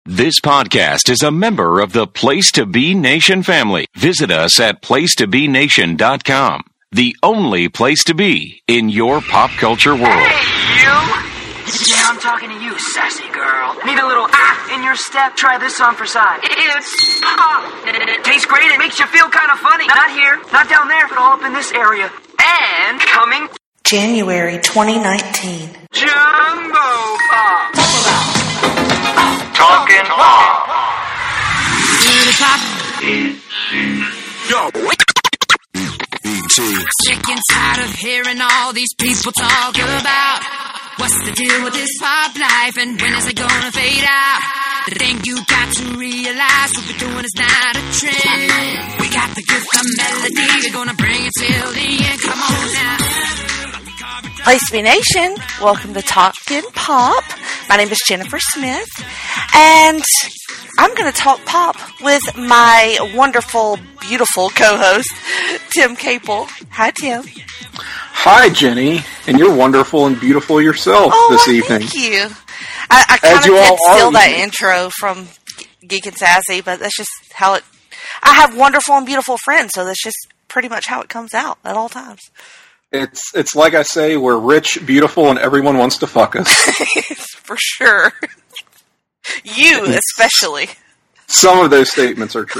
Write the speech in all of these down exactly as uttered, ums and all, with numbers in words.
This podcast is a member of the Place to Be Nation family. Visit us at place to be nation dot com, the only place to be in your pop culture world. Hey, you! Yeah, I'm talking to you, sassy girl. Need a little ah in your step? Try this song for size. It's pop. It tastes great. It makes you feel kind of funny. Not here, not down there, but all up in this area. And coming January twenty nineteen. Jumbo Pop. Talking Pop. Sick and tired of hearing all these people talk about what's the deal with this pop life and when is it gonna fade out. The thing you got to realize, what we're doing is not a trend. We got the gift of melody, we're gonna bring it till the end. Come on now. Place to Be Nation, welcome to Talkin' Pop. My name is Jennifer Smith, and I'm going to talk pop with my wonderful, beautiful co-host, Tim Capel. Hi, Tim. Hi, Jenny, and you're wonderful and beautiful yourself oh, this well, evening. Thank you. I, I kind of did steal that intro from Geek and Sassy, but that's just how it... I have wonderful and beautiful friends, so that's just pretty much how it comes out at all times. It's it's like I say, we're rich, beautiful, and everyone wants to fuck us. For sure. You especially. Some of those statements are true.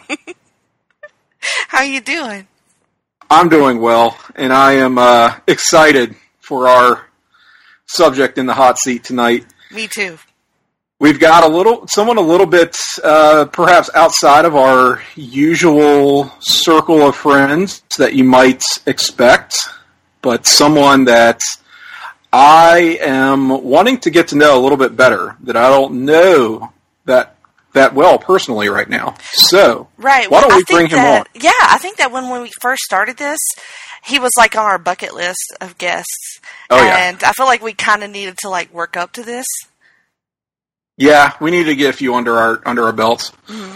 How you doing? I'm doing well, and I am uh, excited for our subject in the hot seat tonight. Me too. We've got a little, someone a little bit, uh, perhaps outside of our usual circle of friends that you might expect, but someone that I am wanting to get to know a little bit better, that I don't know that that well personally right now. So, right. why don't well, we bring him that, on? Yeah, I think that when, when we first started this, he was like on our bucket list of guests. Oh, yeah. And I feel like we kind of needed to like work up to this. Yeah, we need to get a few under our under our belts. Mm-hmm.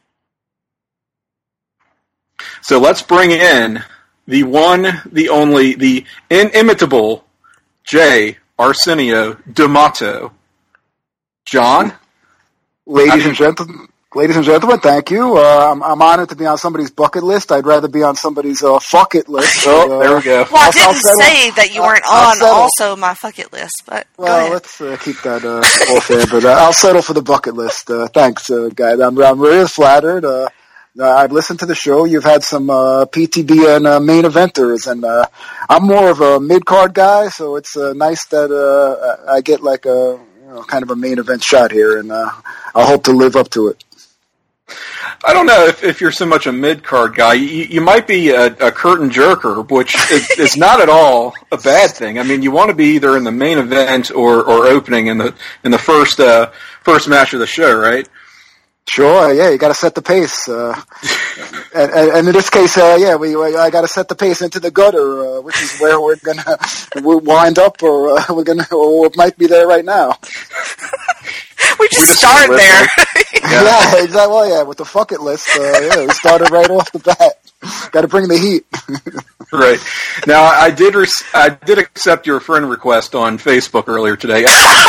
So let's bring in the one, the only, the inimitable J. Arsenio D'Amato. John? Ladies and gentlemen, ladies and gentlemen, thank you. Uh, I'm, I'm honored to be on somebody's bucket list. I'd rather be on somebody's uh, fuck it list. Oh, uh, there we go. Well, I I'll, didn't I'll settle, say that you weren't I'll, on I'll also my fuck list, but well, go ahead. let's uh, keep that uh, off air. But uh, I'll settle for the bucket list. Uh, thanks, uh, guys. I'm, I'm really flattered. Uh, I've listened to the show. You've had some uh, P T B and uh, main eventers, and uh, I'm more of a mid card guy, so it's uh, nice that uh, I get like a you know, kind of a main event shot here, and uh, I hope to live up to it. I don't know if, if you're so much a mid-card guy. You, you might be a, a curtain jerker, which is, is not at all a bad thing. I mean, you want to be either in the main event or, or opening in the in the first uh, first match of the show, right? Sure, yeah, you got to set the pace, uh, and, and in this case, uh, yeah, we I got to set the pace into the gutter, uh, which is where we're gonna we'll wind up, or uh, we're gonna, or it might be there right now. we just, just started there. yeah. yeah, exactly. Well, yeah, with the fuck it list, uh, yeah, we started right off the bat. Got to bring the heat. Right. Now, I did re- I did accept your friend request on Facebook earlier today.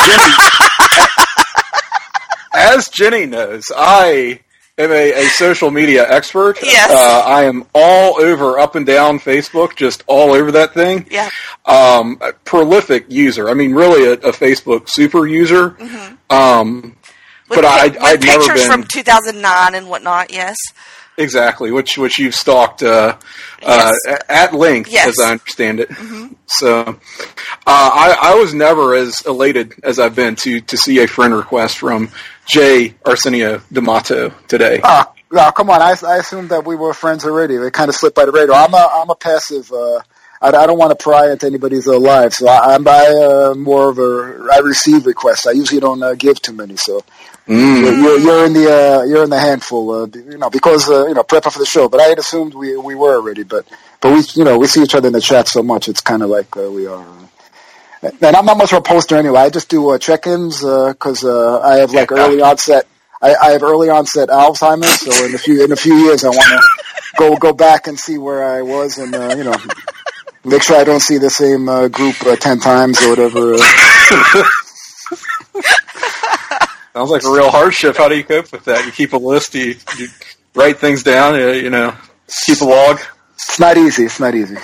As Jenny knows, I am a, a social media expert. Yes. Uh, I am all over, up and down Facebook, just all over that thing. Yeah. Um, a prolific user. I mean, really a, a Facebook super user. Mm-hmm. Um, with but I, with I'd never pictures been from two thousand nine and whatnot. Yes. Exactly, which which you've stalked uh, yes. uh, at length, yes. as I understand it. Mm-hmm. So, uh, I, I was never as elated as I've been to to see a friend request from J. Arsenio D'Amato today. Ah, oh, come on! I, I assumed that we were friends already. It kind of slipped by the radar. I'm a I'm a passive. Uh, I, I don't want to pry into anybody's uh, lives, so I, I'm I, uh, more of a I receive requests. I usually don't uh, give too many, so. Mm. You're, you're in the uh, you're in the handful, uh, you know, because uh, you know prepping for the show. But I had assumed we we were already. But but we you know we see each other in the chat so much, it's kind of like uh, we are. Uh, and I'm not much of a poster anyway. I just do uh, check-ins because uh, uh, I have like early onset. I, I have early onset Alzheimer's, so in a few in a few years I want to go go back and see where I was, and uh, you know make sure I don't see the same uh, group uh, ten times or whatever. Uh. Sounds like a real hardship. How do you cope with that? You keep a list, you, you write things down, you, you know, keep a log? It's not easy. It's not easy.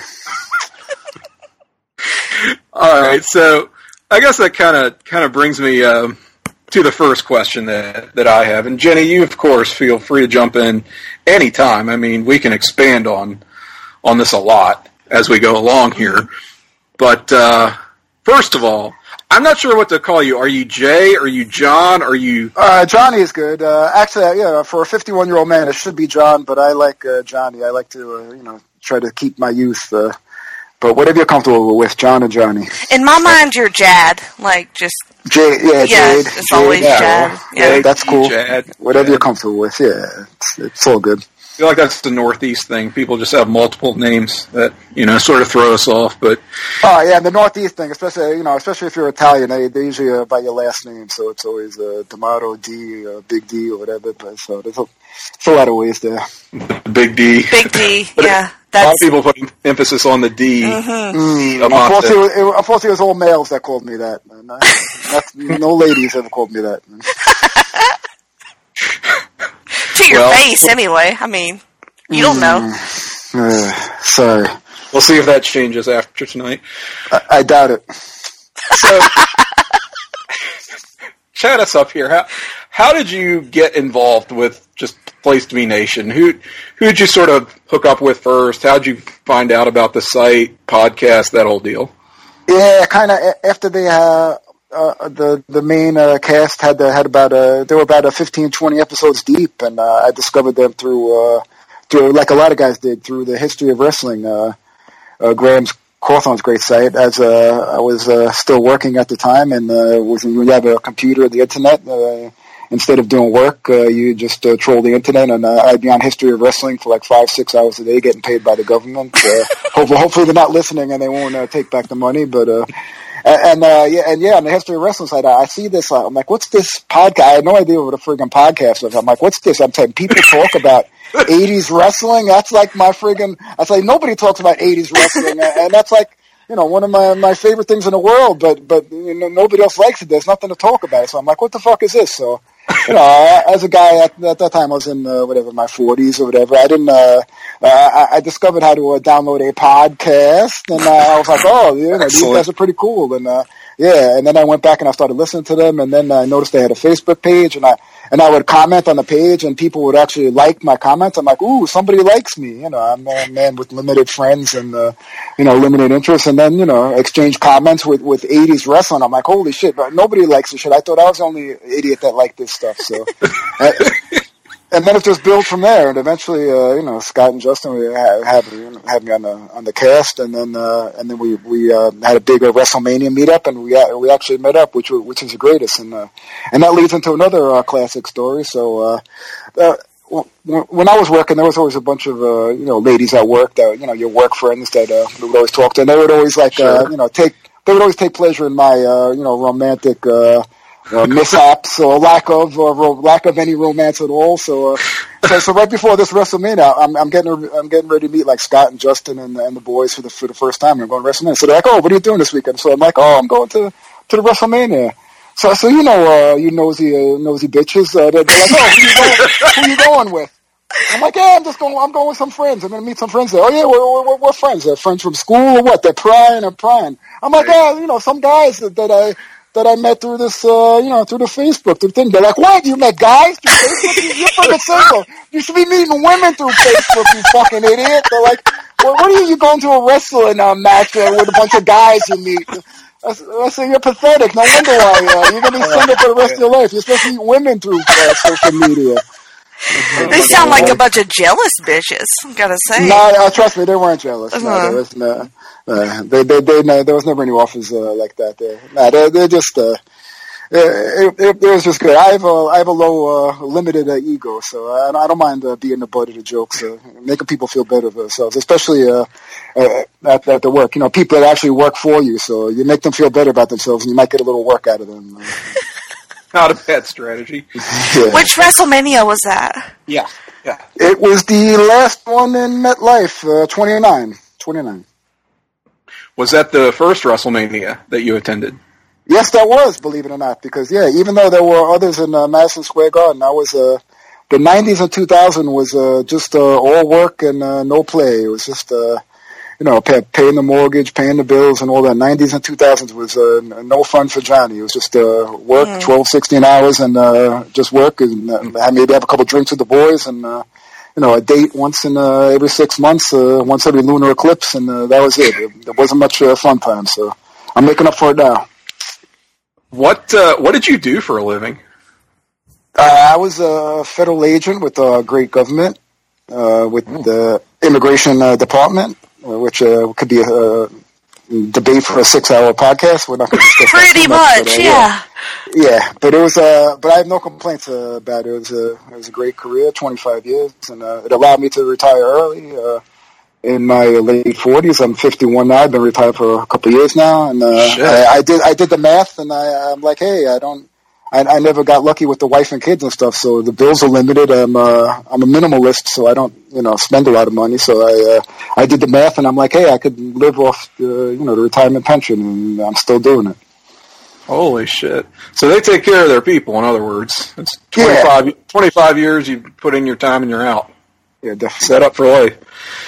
All right, so I guess that kind of kind of brings me um, to the first question that, that I have. And Jenny, you, of course, feel free to jump in anytime. I mean, we can expand on on this a lot as we go along here. But uh, first of all, I'm not sure what to call you. Are you Jay? Are you John? Are you... Uh, Johnny is good. Uh, actually, yeah, for a fifty-one-year-old man, it should be John, but I like uh, Johnny. I like to, uh, you know, try to keep my youth. Uh, but whatever you're comfortable with, John and Johnny. In my mind, you're Jad. Like, just... Jade, yeah, yeah, Jade. it's Jade, always yeah. Jad. Yeah. Yeah, that's cool. Jad, whatever Jad. you're comfortable with, yeah. It's, it's all good. I feel like that's the Northeast thing. People just have multiple names that, you know, sort of throw us off, but... Oh, yeah, the Northeast thing, especially, you know, especially if you're Italian, they, they usually uh, by your last name, so it's always uh, D'Amato, D, uh, Big D, or whatever, but so there's a, there's a lot of ways there. Big D. Big D, But yeah. A lot of That's, people put emphasis on the D. mm-hmm. Mm, About unfortunately, it, was- unfortunately, it was all males that called me that. And, uh, that's, no ladies ever called me that. to your Well- face, anyway. I mean, you don't know. Uh, sorry. We'll see if that changes after tonight. I, I doubt it. So, chat us up here. How how did you get involved with just Place to Be Nation? Who who did you sort of hook up with first? How did you find out about the site, podcast, that whole deal? Yeah, kind of after they uh, uh, the the main uh, cast had uh, had about uh they were about a fifteen, twenty episodes deep, and uh, I discovered them through uh, through like a lot of guys did through the History of Wrestling. Uh, uh, Graham's Cawthon's great site. As uh, I was uh, still working at the time, and uh, was when you have a computer and the internet. Uh, Instead of doing work, uh, you just uh, troll the internet, and uh, I'd be on History of Wrestling for like five, six hours a day, getting paid by the government. Uh, hopefully, hopefully they're not listening and they won't uh, take back the money. But uh, and uh, yeah, and yeah, on the History of Wrestling site, I, I see this. Uh, I'm like, what's this podcast? I had no idea what a friggin' podcast was. I'm like, what's this? I'm saying people talk about eighties wrestling. That's like my friggin'. I say nobody talks about eighties wrestling, and that's like. You know, one of my, my favorite things in the world, but, but, you know, nobody else likes it. There's nothing to talk about. So I'm like, what the fuck is this? So, you know, as a guy at, at that time, I was in, uh, whatever, my forties or whatever. I didn't, uh, uh I, I discovered how to uh, download a podcast, and uh, I was like, oh, you know, these guys are pretty cool. And, uh, yeah, and then I went back and I started listening to them, and then I noticed they had a Facebook page, and I, and I would comment on the page, and people would actually like my comments. I'm like, ooh, somebody likes me. You know, I'm a man with limited friends and, uh, you know, limited interests. And then, you know, exchange comments with, with eighties wrestling. I'm like, holy shit, but nobody likes this shit. I thought I was the only idiot that liked this stuff. So, uh, and then it just built from there. And eventually, uh, you know, Scott and Justin we had, had, you know, had me on the, on the cast. And then, uh, and then we, we, uh, had a big uh, WrestleMania meetup, and we, uh, we actually met up, which, which is the greatest. And, uh, and that leads into another, uh, classic story. So, uh, uh, when I was working, there was always a bunch of, uh, you know, ladies at work that, you know, your work friends that, uh, we would always talk to, and they would always like, sure. uh, you know, take, they would always take pleasure in my, uh, you know, romantic, uh, uh mishaps or lack of, or ro- lack of any romance at all. So, uh, so, so right before this WrestleMania, I'm, I'm getting, I'm getting ready to meet like Scott and Justin and, and the boys for the, for the first time. I'm going to WrestleMania. So they're like, oh, what are you doing this weekend? So I'm like, oh, I'm going to, to the WrestleMania. So, so you know, uh, you nosy, uh, nosy bitches. Uh, they're, they're like, oh, who you, going, who you going with? I'm like, yeah, I'm just going. I'm going with some friends. I'm going to meet some friends there. Oh yeah, we're, we're, we're friends. They're friends from school or what? They're prying and prying. I'm like, yeah, you know, some guys that, that I that I met through this, uh, you know, through the Facebook through the thing. They're like, what? You met guys through Facebook? You're fucking single. You should be meeting women through Facebook. You fucking idiot. They're like, well, what are you, you going to a wrestling uh, match uh, with a bunch of guys you meet? I say, you're pathetic. No wonder why uh, you're going to be single for the rest of your life. You're supposed to meet women through uh, social media. They sound like a bunch of jealous bitches, gotta say. No, no, trust me, they weren't jealous. Uh-huh. No, there was no, uh, they, they, they, no, there was never any offers uh, like that there. No, they're, they're just, uh, it, it, it was just good. I have a, I have a low, uh, limited uh, ego, so I, I don't mind uh, being the butt of the jokes, uh, making people feel better of themselves, especially uh, uh, at, at the work. You know, people that actually work for you, so you make them feel better about themselves, and you might get a little work out of them. Uh, Not a bad strategy. Yeah. Which WrestleMania was that? Yeah, yeah. It was the last one in MetLife, uh, twenty-nine. twenty-nine. Was that the first WrestleMania that you attended? Yes, that was, believe it or not, because yeah, even though there were others in uh, Madison Square Garden, I was uh, the nineties and two thousand was uh, just uh, all work and uh, no play. It was just uh, you know pay, paying the mortgage, paying the bills, and all that. nineties and two thousands was uh, no fun for Johnny. It was just uh, work, mm. twelve, sixteen hours, and uh, just work, and uh, maybe have a couple drinks with the boys, and uh, you know a date once in uh, every six months, uh, once every lunar eclipse, and uh, that was it. There wasn't much uh, fun time, so I'm making up for it now. What uh, what did you do for a living? Uh, I was a federal agent with a great government, uh, with mm. the immigration uh, department, uh, which uh, could be a, a debate for a six-hour podcast. We're not going to discuss that pretty much, much, but, uh, yeah. yeah. Yeah, but it was. Uh, but I have no complaints uh, about it. It was a it was a great career, twenty-five years, and uh, it allowed me to retire early. Uh, In my late forties, I'm fifty-one now. I've been retired for a couple of years now, and uh, I, I did I did the math, and I, I'm like, hey, I don't, I, I never got lucky with the wife and kids and stuff, so the bills are limited. I'm uh, I'm a minimalist, so I don't, you know, spend a lot of money. So I uh, I did the math, and I'm like, hey, I could live off, the, you know, the retirement pension, and I'm still doing it. Holy shit! So they take care of their people. In other words, it's twenty-five, yeah. twenty-five years. You put in your time, and you're out. Yeah, definitely. Set up for life.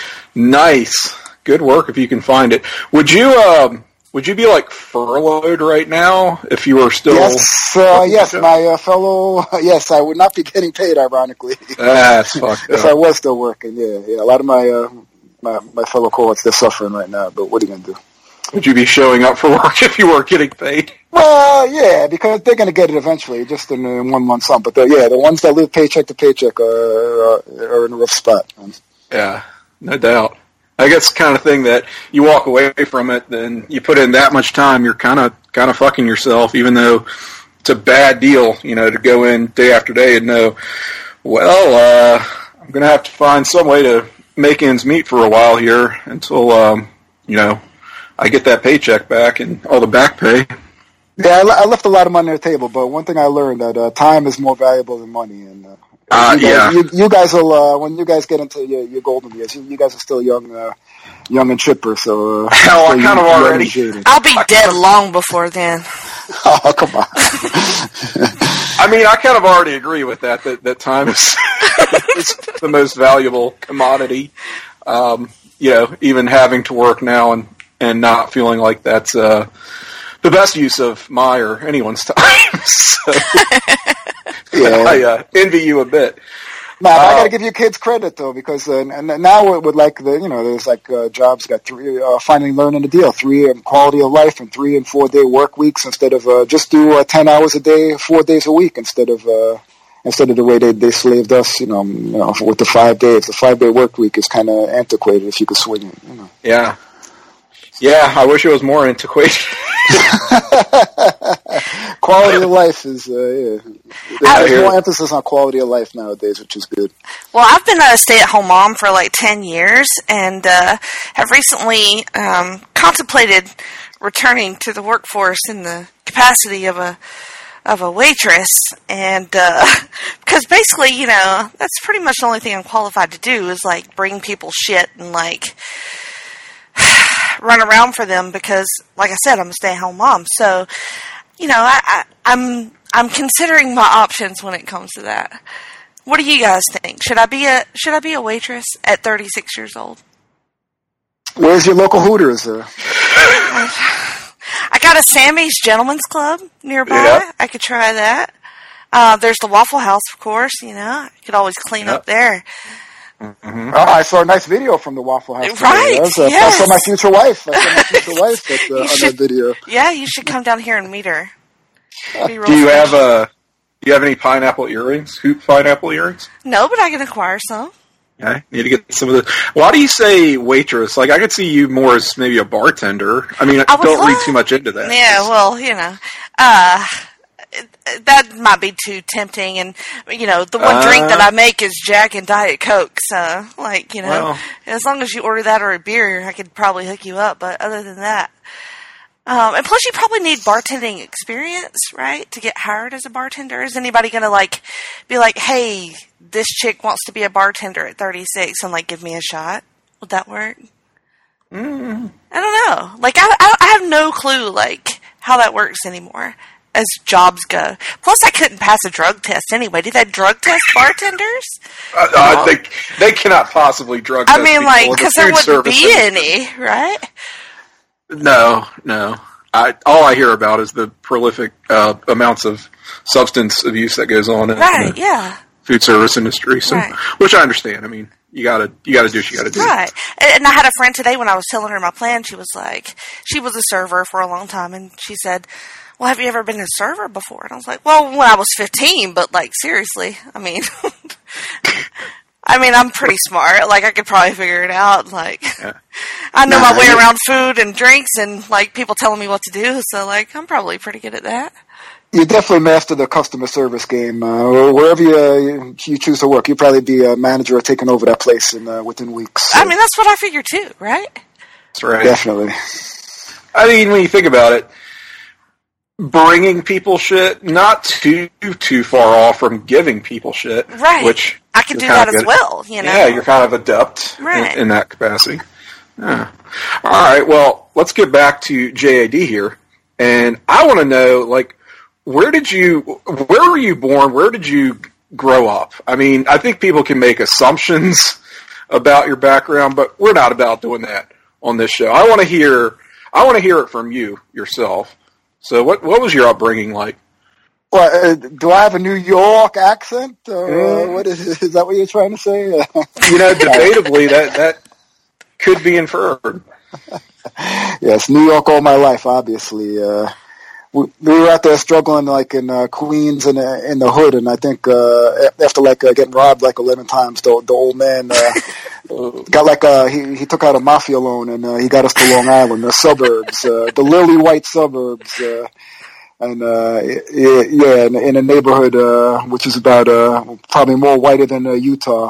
Nice, good work if you can find it. Would you um, would you be like furloughed right now if you were still? Yes, uh, yes, my uh, fellow. Yes, I would not be getting paid. Ironically, that's fucked if up. I was still working. Yeah, yeah. A lot of my uh, my, my fellow cohorts, they're suffering right now. But what are you gonna do? Would you be showing up for work if you weren't getting paid? Well, yeah, because they're going to get it eventually, just in uh, one month sum. But the, yeah, the ones that live paycheck to paycheck are, are, are in a rough spot. Yeah. No doubt. I guess the kind of thing that you walk away from it, then you put in that much time, you're kind of kind of fucking yourself, even though it's a bad deal, you know, to go in day after day and know, well, uh, I'm going to have to find some way to make ends meet for a while here until, um, you know, I get that paycheck back and all the back pay. Yeah, I, I left a lot of money on the table, but one thing I learned that uh, time is more valuable than money, and uh, Uh, you guys, yeah. You, you guys will, uh, when you guys get into your, your golden years, you, you guys are still young, uh, young and chipper, so, uh. Hell, I kind of already. I'll be dead long before then. Oh, come on. I mean, I kind of already agree with that, that, that time is, is the most valuable commodity. Um, you know, even having to work now and, and not feeling like that's, uh, the best use of my or anyone's time. So. Yeah. I uh, envy you a bit. Nah, uh, I got to give you kids credit though, because uh, and now with, with like the you know there's like uh, jobs got three uh, finally learning the deal, three um, quality of life and three and four day work weeks instead of uh, just do uh, ten hours a day, four days a week instead of uh, instead of the way they they slaved us, you know, you know with the five days. The five day work week is kind of antiquated if you could swing it, you know. Yeah. Yeah, I wish it was more antiquated. Quality of life is, uh, yeah. There's more emphasis on quality of life nowadays, which is good. Well, I've been a stay-at-home mom for like ten years and uh, have recently um, contemplated returning to the workforce in the capacity of a of a waitress. And uh, because basically, you know, that's pretty much the only thing I'm qualified to do is like bring people shit and like run around for them because, like I said, I'm a stay-at-home mom. So, you know, I, I, I'm I'm considering my options when it comes to that. What do you guys think? Should I be a Should I be a waitress at thirty-six years old? Where's your local Hooters? Uh? I got a Sammy's Gentlemen's Club nearby. Yeah. I could try that. Uh, there's the Waffle House, of course. You know, I could always clean yep. up there. Mm-hmm. Oh, I saw a nice video from the Waffle House. Right, uh, yes. I saw my future wife. I saw my future wife at, uh, on should, that video. Yeah, you should come down here and meet her. Do you funny. have a? Do you have any pineapple earrings? Hoop pineapple earrings? No, but I can acquire some. Okay, need to get some of the. Why do you say waitress? Like, I could see you more as maybe a bartender. I mean, I don't love, read too much into that. Yeah, well, you know, uh, that might be too tempting. And, you know, the one uh, drink that I make is Jack and Diet Coke. So, like, you know, well, as long as you order that or a beer, I could probably hook you up. But other than that, um, and plus you probably need bartending experience, right, to get hired as a bartender. Is anybody going to, like, be like, hey, this chick wants to be a bartender at thirty-six and, like, give me a shot? Would that work? Mm. I don't know. Like, I, I, I have no clue, like, how that works anymore as jobs go. Plus, I couldn't pass a drug test anyway. Do they drug test bartenders? Uh, uh, they they cannot possibly drug test. I mean, people like, in the because there food wouldn't service be industry. any, right? No, no. I, all I hear about is the prolific uh, amounts of substance abuse that goes on in Right, the yeah. food service industry. So, Right. which I understand. I mean, you gotta you gotta do what you gotta do. Right. And I had a friend today when I was telling her my plan, she was like, she was a server for a long time, and she said, well, have you ever been a server before? And I was like, well, when I was fifteen, but like, seriously, I mean, I mean, I'm pretty smart. Like, I could probably figure it out. Like, Yeah. I know Nah, my way you- around food and drinks and, like, people telling me what to do. So, like, I'm probably pretty good at that. You definitely master the customer service game. Uh, wherever you, you choose to work, you'll probably be a manager or taking over that place in, uh, within weeks. So I mean, that's what I figure, too, right? That's right. definitely. I mean, when you think about it, bringing people shit, not too too far off from giving people shit. Right. Which I could you're do kind that of as good- well, you know? Yeah, you're kind of adept Right. in, in that capacity. Yeah. All right, well, let's get back to J A D here. And I want to know, like, where did you, where were you born? Where did you grow up? I mean, I think people can make assumptions about your background, but we're not about doing that on this show. I want to hear, I want to hear it from you yourself. So what, what was your upbringing like? Well, uh, do I have a New York accent? Or, Mm. uh, what is, is that what you're trying to say? You know, debatably, that, that could be inferred. Yes, New York all my life, obviously. Uh, we, we were out there struggling, like in uh, Queens and in, in the hood, and I think uh, after like uh, getting robbed like eleven times, the, the old man uh, got like a he, he took out a mafia loan, and uh, he got us to Long Island, the suburbs, uh, the lily white suburbs, uh, and uh, yeah, yeah, in, in a neighborhood uh, which is about uh, probably more whiter than uh, Utah.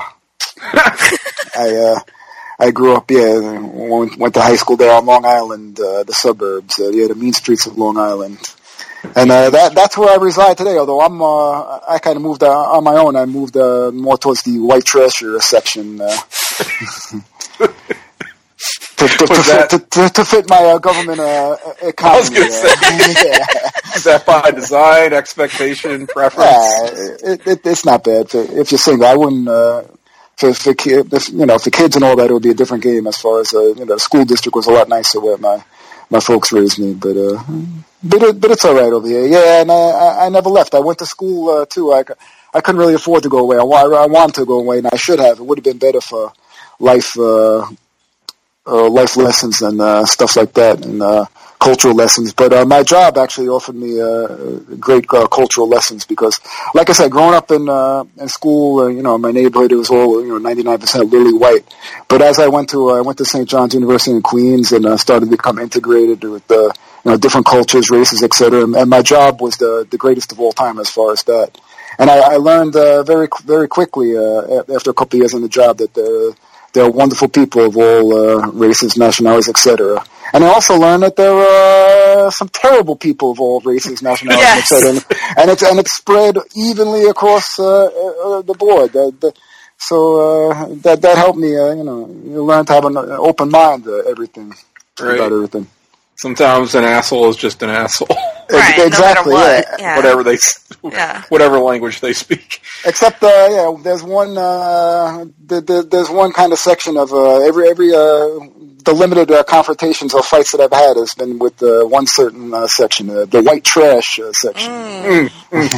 I. Uh, I grew up, yeah, went, went to high school there on Long Island, uh, the suburbs, uh, yeah, the mean streets of Long Island. And uh, that that's where I reside today, although I'm, uh, I kind of moved uh, on my own. I moved uh, more towards the white trash section uh, to, to, to, that- to, to, to fit my uh, government uh, economy. I was going to say, yeah. is that by design, expectation, preference? Yeah, it, it, it's not bad. If you're single, I wouldn't... Uh, For, for kid, if, you know, for kids and all that, it would be a different game. As far as uh, you know, the school district was a lot nicer where my my folks raised me, but uh, but it, but it's all right over here. Yeah, and I, I never left. I went to school uh, too. I, I couldn't really afford to go away. I, I wanted to go away, and I should have. It would have been better for life uh, uh, life lessons and uh, stuff like that, and uh, cultural lessons. But uh, my job actually offered me uh, great uh, cultural lessons because, like I said, growing up in uh, in school, uh, you know, my neighborhood, it was all, you know, ninety-nine percent lily white. But as I went to uh, I went to Saint John's University in Queens and uh, started to become integrated with uh, you know, different cultures, races, et cetera. And, and my job was the the greatest of all time as far as that. And I, I learned uh, very very quickly uh, after a couple of years on the job that the There are wonderful people of all uh, races, nationalities, et cetera. And I also learned that there are some terrible people of all races, nationalities, Yes. et cetera. And, and it's and it's spread evenly across uh, uh, the board. Uh, the, so uh, that that helped me. Uh, you know, you learn to have an open mind. Uh, everything Right. about everything. Sometimes an asshole is just an asshole. Right, exactly. no matter Yeah. what. Yeah. whatever they, Yeah. whatever language they speak. Except, uh, yeah, there's one, uh, there, there, there's one kind of section of, uh, every, every, uh, the limited uh, confrontations or fights that I've had has been with, uh, one certain, uh, section, uh, the white trash uh, section. Mm.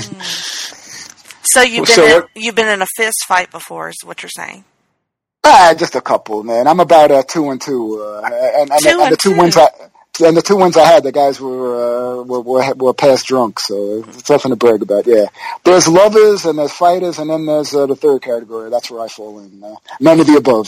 So you've been So in, what- you've been in a fist fight before, is what you're saying? Ah, just a couple, man. I'm about, uh, two and two, uh, and, and, Two and, and the two two. wins I, and the two wins I had, the guys were, uh, were, were, were past drunk, so it's nothing to brag about, yeah. There's lovers and there's fighters, and then there's, uh, the third category. That's where I fall in. Uh, none of the above.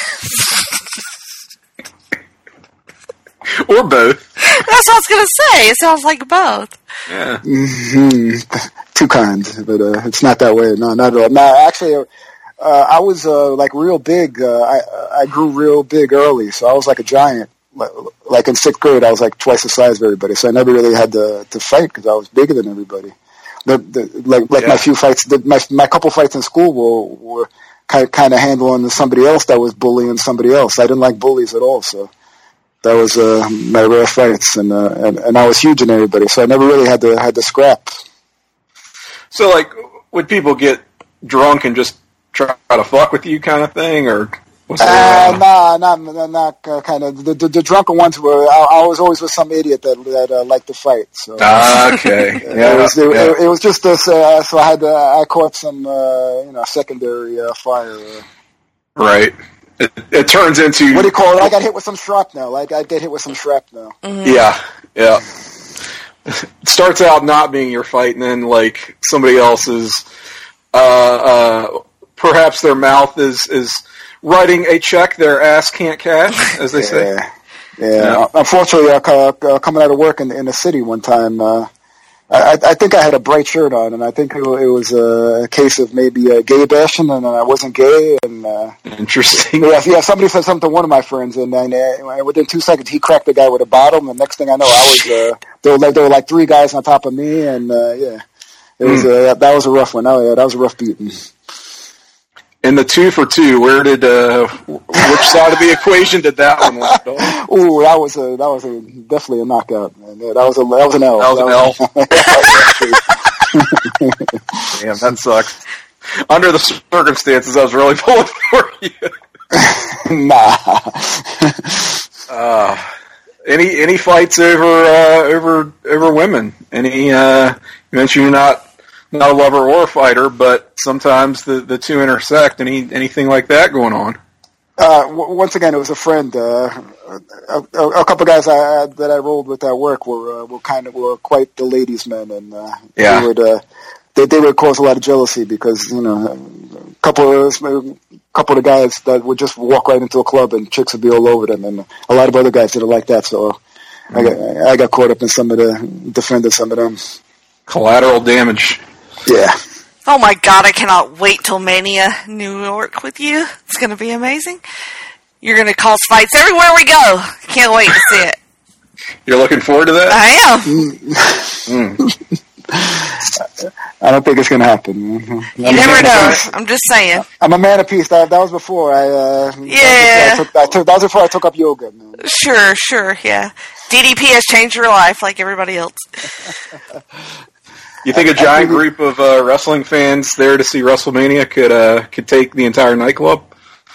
Or both. That's what I was going to say. It sounds like both. Yeah. Hmm, too kind, but uh, it's not that way. No, not at all. No, actually, uh, I was uh, like real big. Uh, I I grew real big early, so I was like a giant. Like, like in sixth grade, I was like twice the size of everybody, so I never really had to to fight because I was bigger than everybody. The, the, like like Yeah. my few fights, the, my my couple fights in school were were kind kind of handling somebody else that was bullying somebody else. I didn't like bullies at all, so. that was uh, my rare fights, and, uh, and and I was huge in everybody, so I never really had to had to scrap. So, like, would people get drunk and just try to fuck with you, kind of thing, or? Was there, uh, uh, nah, not not, not uh, kind of the, the the drunken ones were. I, I was always with some idiot that that uh, liked to fight. So ah, okay, yeah, it was it, yeah. it, it was just this. Uh, so I had to, I caught some uh, you know secondary uh, fire. Uh, right. It, it turns into what do you call it? I got hit with some shrapnel. Like I get hit with some shrapnel. Mm-hmm. Yeah, yeah. It starts out not being your fight, and then like somebody else's. Uh, uh, perhaps their mouth is is. Writing a check their ass can't cash, as they yeah, say. Yeah. yeah. Unfortunately, uh, uh, coming out of work in, in the city one time, uh, I, I think I had a bright shirt on, and I think it, it was a case of maybe uh, gay bashing, and I wasn't gay. And uh, interesting. Yeah, yeah, somebody said something to one of my friends, and then uh, within two seconds, he cracked the guy with a bottle. And the next thing I know, I was uh, there were like there were like three guys on top of me, and uh, yeah, it was mm. uh, that was a rough one. Oh yeah, that was a rough beating. In the two for two, where did uh, which side of the equation did that one land on? Ooh, that was a that was a definitely a knockout, man. Yeah, that was a that was an L. That was that an L. Damn, that sucks. Under the circumstances, I was really pulling for you. Nah. uh, any any fights over uh, over over women? Any? Uh, you mentioned you're not. Not a lover or a fighter, but sometimes the, the two intersect. Any anything like that going on? Uh, w- once again, it was a friend. Uh, a, a, a couple of guys I, that I rolled with at work were uh, were kind of were quite the ladies' men, and uh, yeah. they would uh, they, they would cause a lot of jealousy because you know a couple of a couple of the guys that would just walk right into a club and chicks would be all over them, and a lot of other guys didn't like that. So mm-hmm. I got I got caught up in some of the defended some of them. Collateral damage. Yeah. Oh my God, I cannot wait till Mania New York with you. It's going to be amazing. You're going to cause fights everywhere we go. Can't wait to see it. You're looking forward to that? I am. Mm. I don't think it's going to happen. You I'm never know. I'm just saying. I'm a man of peace. That, that was before I. Uh, yeah. I took, I took, that was before I took up yoga. Man. Sure, sure, yeah. D D P has changed your life like everybody else. You think a giant group of uh, wrestling fans there to see WrestleMania could uh, could take the entire nightclub?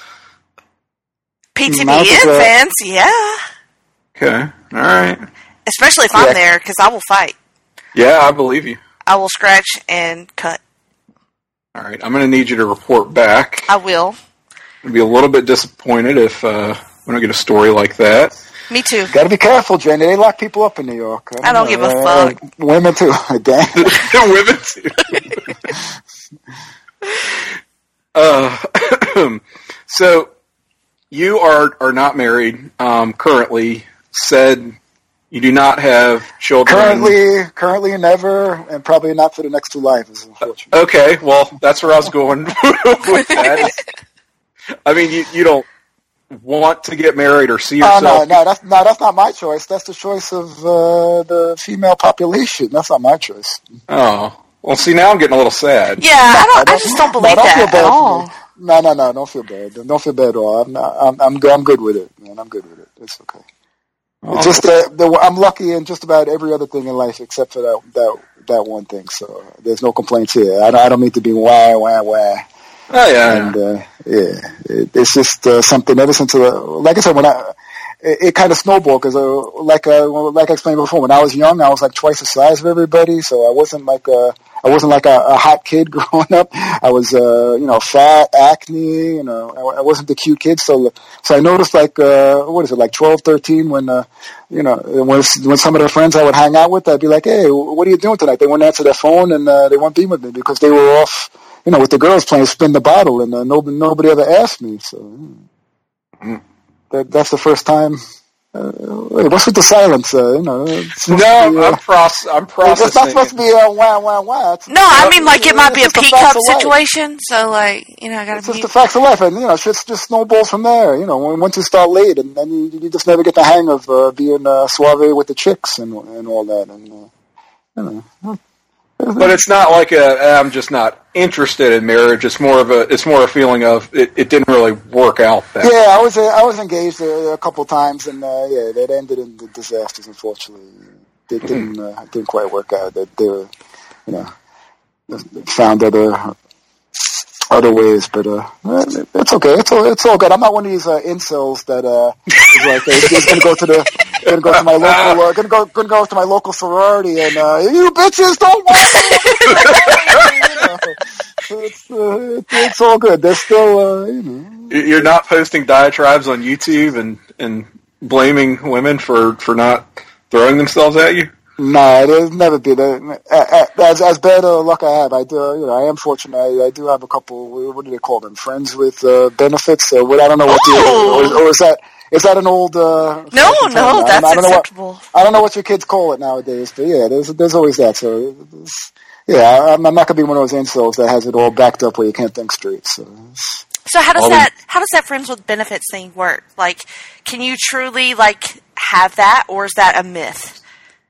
P T B N fans, yeah. Okay, all right. Especially if I'm yeah. there, because I will fight. Yeah, I believe you. I will scratch and cut. All right, I'm going to need you to report back. I will. I'd be a little bit disappointed if uh, we don't get a story like that. Me too. Got to be careful, Jenny. They lock people up in New York. I don't, I don't give a uh, fuck. Women too. Women too. uh, so you are are not married um, currently. Said you do not have children. Currently, currently never, and probably not for the next two lives. Unfortunately. Okay, well that's where I was going with that. I mean, you you don't. Want to get married or see yourself? Oh, no, no, that's no, that's not my choice. That's the choice of uh, the female population. That's not my choice. Oh, well, see, now I'm getting a little sad. Yeah, I don't. I, I just don't believe no, don't that feel bad at all. No, no, no, don't feel bad. Don't feel bad at all. I'm, not, I'm, I'm, I'm good with it, man. I'm good with it. It's okay. Oh. It's just uh, the, I'm lucky in just about every other thing in life except for that that that one thing. So there's no complaints here. I don't, I don't mean to be wah wah wah. Oh yeah, and uh, yeah, it, it's just uh, something. Ever since, uh, like I said, when I it, it kind of snowballed because, uh, like uh, like I explained before, when I was young, I was like twice the size of everybody, so I wasn't like a I wasn't like a, a hot kid growing up. I was, uh, you know, fat, acne. You know, I, I wasn't the cute kid. So, so I noticed like uh, what is it, like twelve, thirteen, when uh, you know, when when some of the friends I would hang out with, I'd be like, hey, what are you doing tonight? They wouldn't answer their phone and uh, they wouldn't be with me because they were off. You know, with the girls playing spin the bottle, and uh, nobody, nobody ever asked me. So mm. that, that's the first time. Uh, wait, what's with the silence? Uh, you know, no, be, uh, I'm, proce- I'm processing. It's not supposed to be a wah wah wah. It's, no, I mean like it might be a peak cup situation. So like you know, I got to. It's just the facts of life, and you know, shit just snowballs from there. You know, once you start late, and then you, you just never get the hang of uh, being uh, suave with the chicks and and all that, and uh, you know. But it's not like a I'm just not interested in marriage. It's more of a it's more a feeling of it, it didn't really work out. That yeah, I was uh, I was engaged a, a couple times, and uh, yeah, that ended in the disasters. Unfortunately, it didn't uh, didn't quite work out. That they were, you know, found other other ways, but uh, it's okay. It's all it's all good. I'm not one of these uh, incels that uh, is like uh, going to go to the. Gonna go to my local. Uh, gonna go. Gonna go to my local sorority, and uh, you bitches don't want me. You know, it's, uh, it's it's all good. They're still. Uh, you know. You're not posting diatribes on YouTube and, and blaming women for, for not throwing themselves at you. No, there's never been a, as as bad a luck I have. I do. You know, I am fortunate. I, I do have a couple. What do they call them? Friends with uh, benefits. Uh, what I don't know what. Oh. The, or, or is that? Is that an old? Uh, no, no, that's I don't acceptable. Know what, I don't know what your kids call it nowadays, but yeah, there's there's always that. So yeah, I'm, I'm not gonna be one of those insults that has it all backed up where you can't think straight. So, so how does that how does that friends with benefits thing work? Like, can you truly like have that, or is that a myth?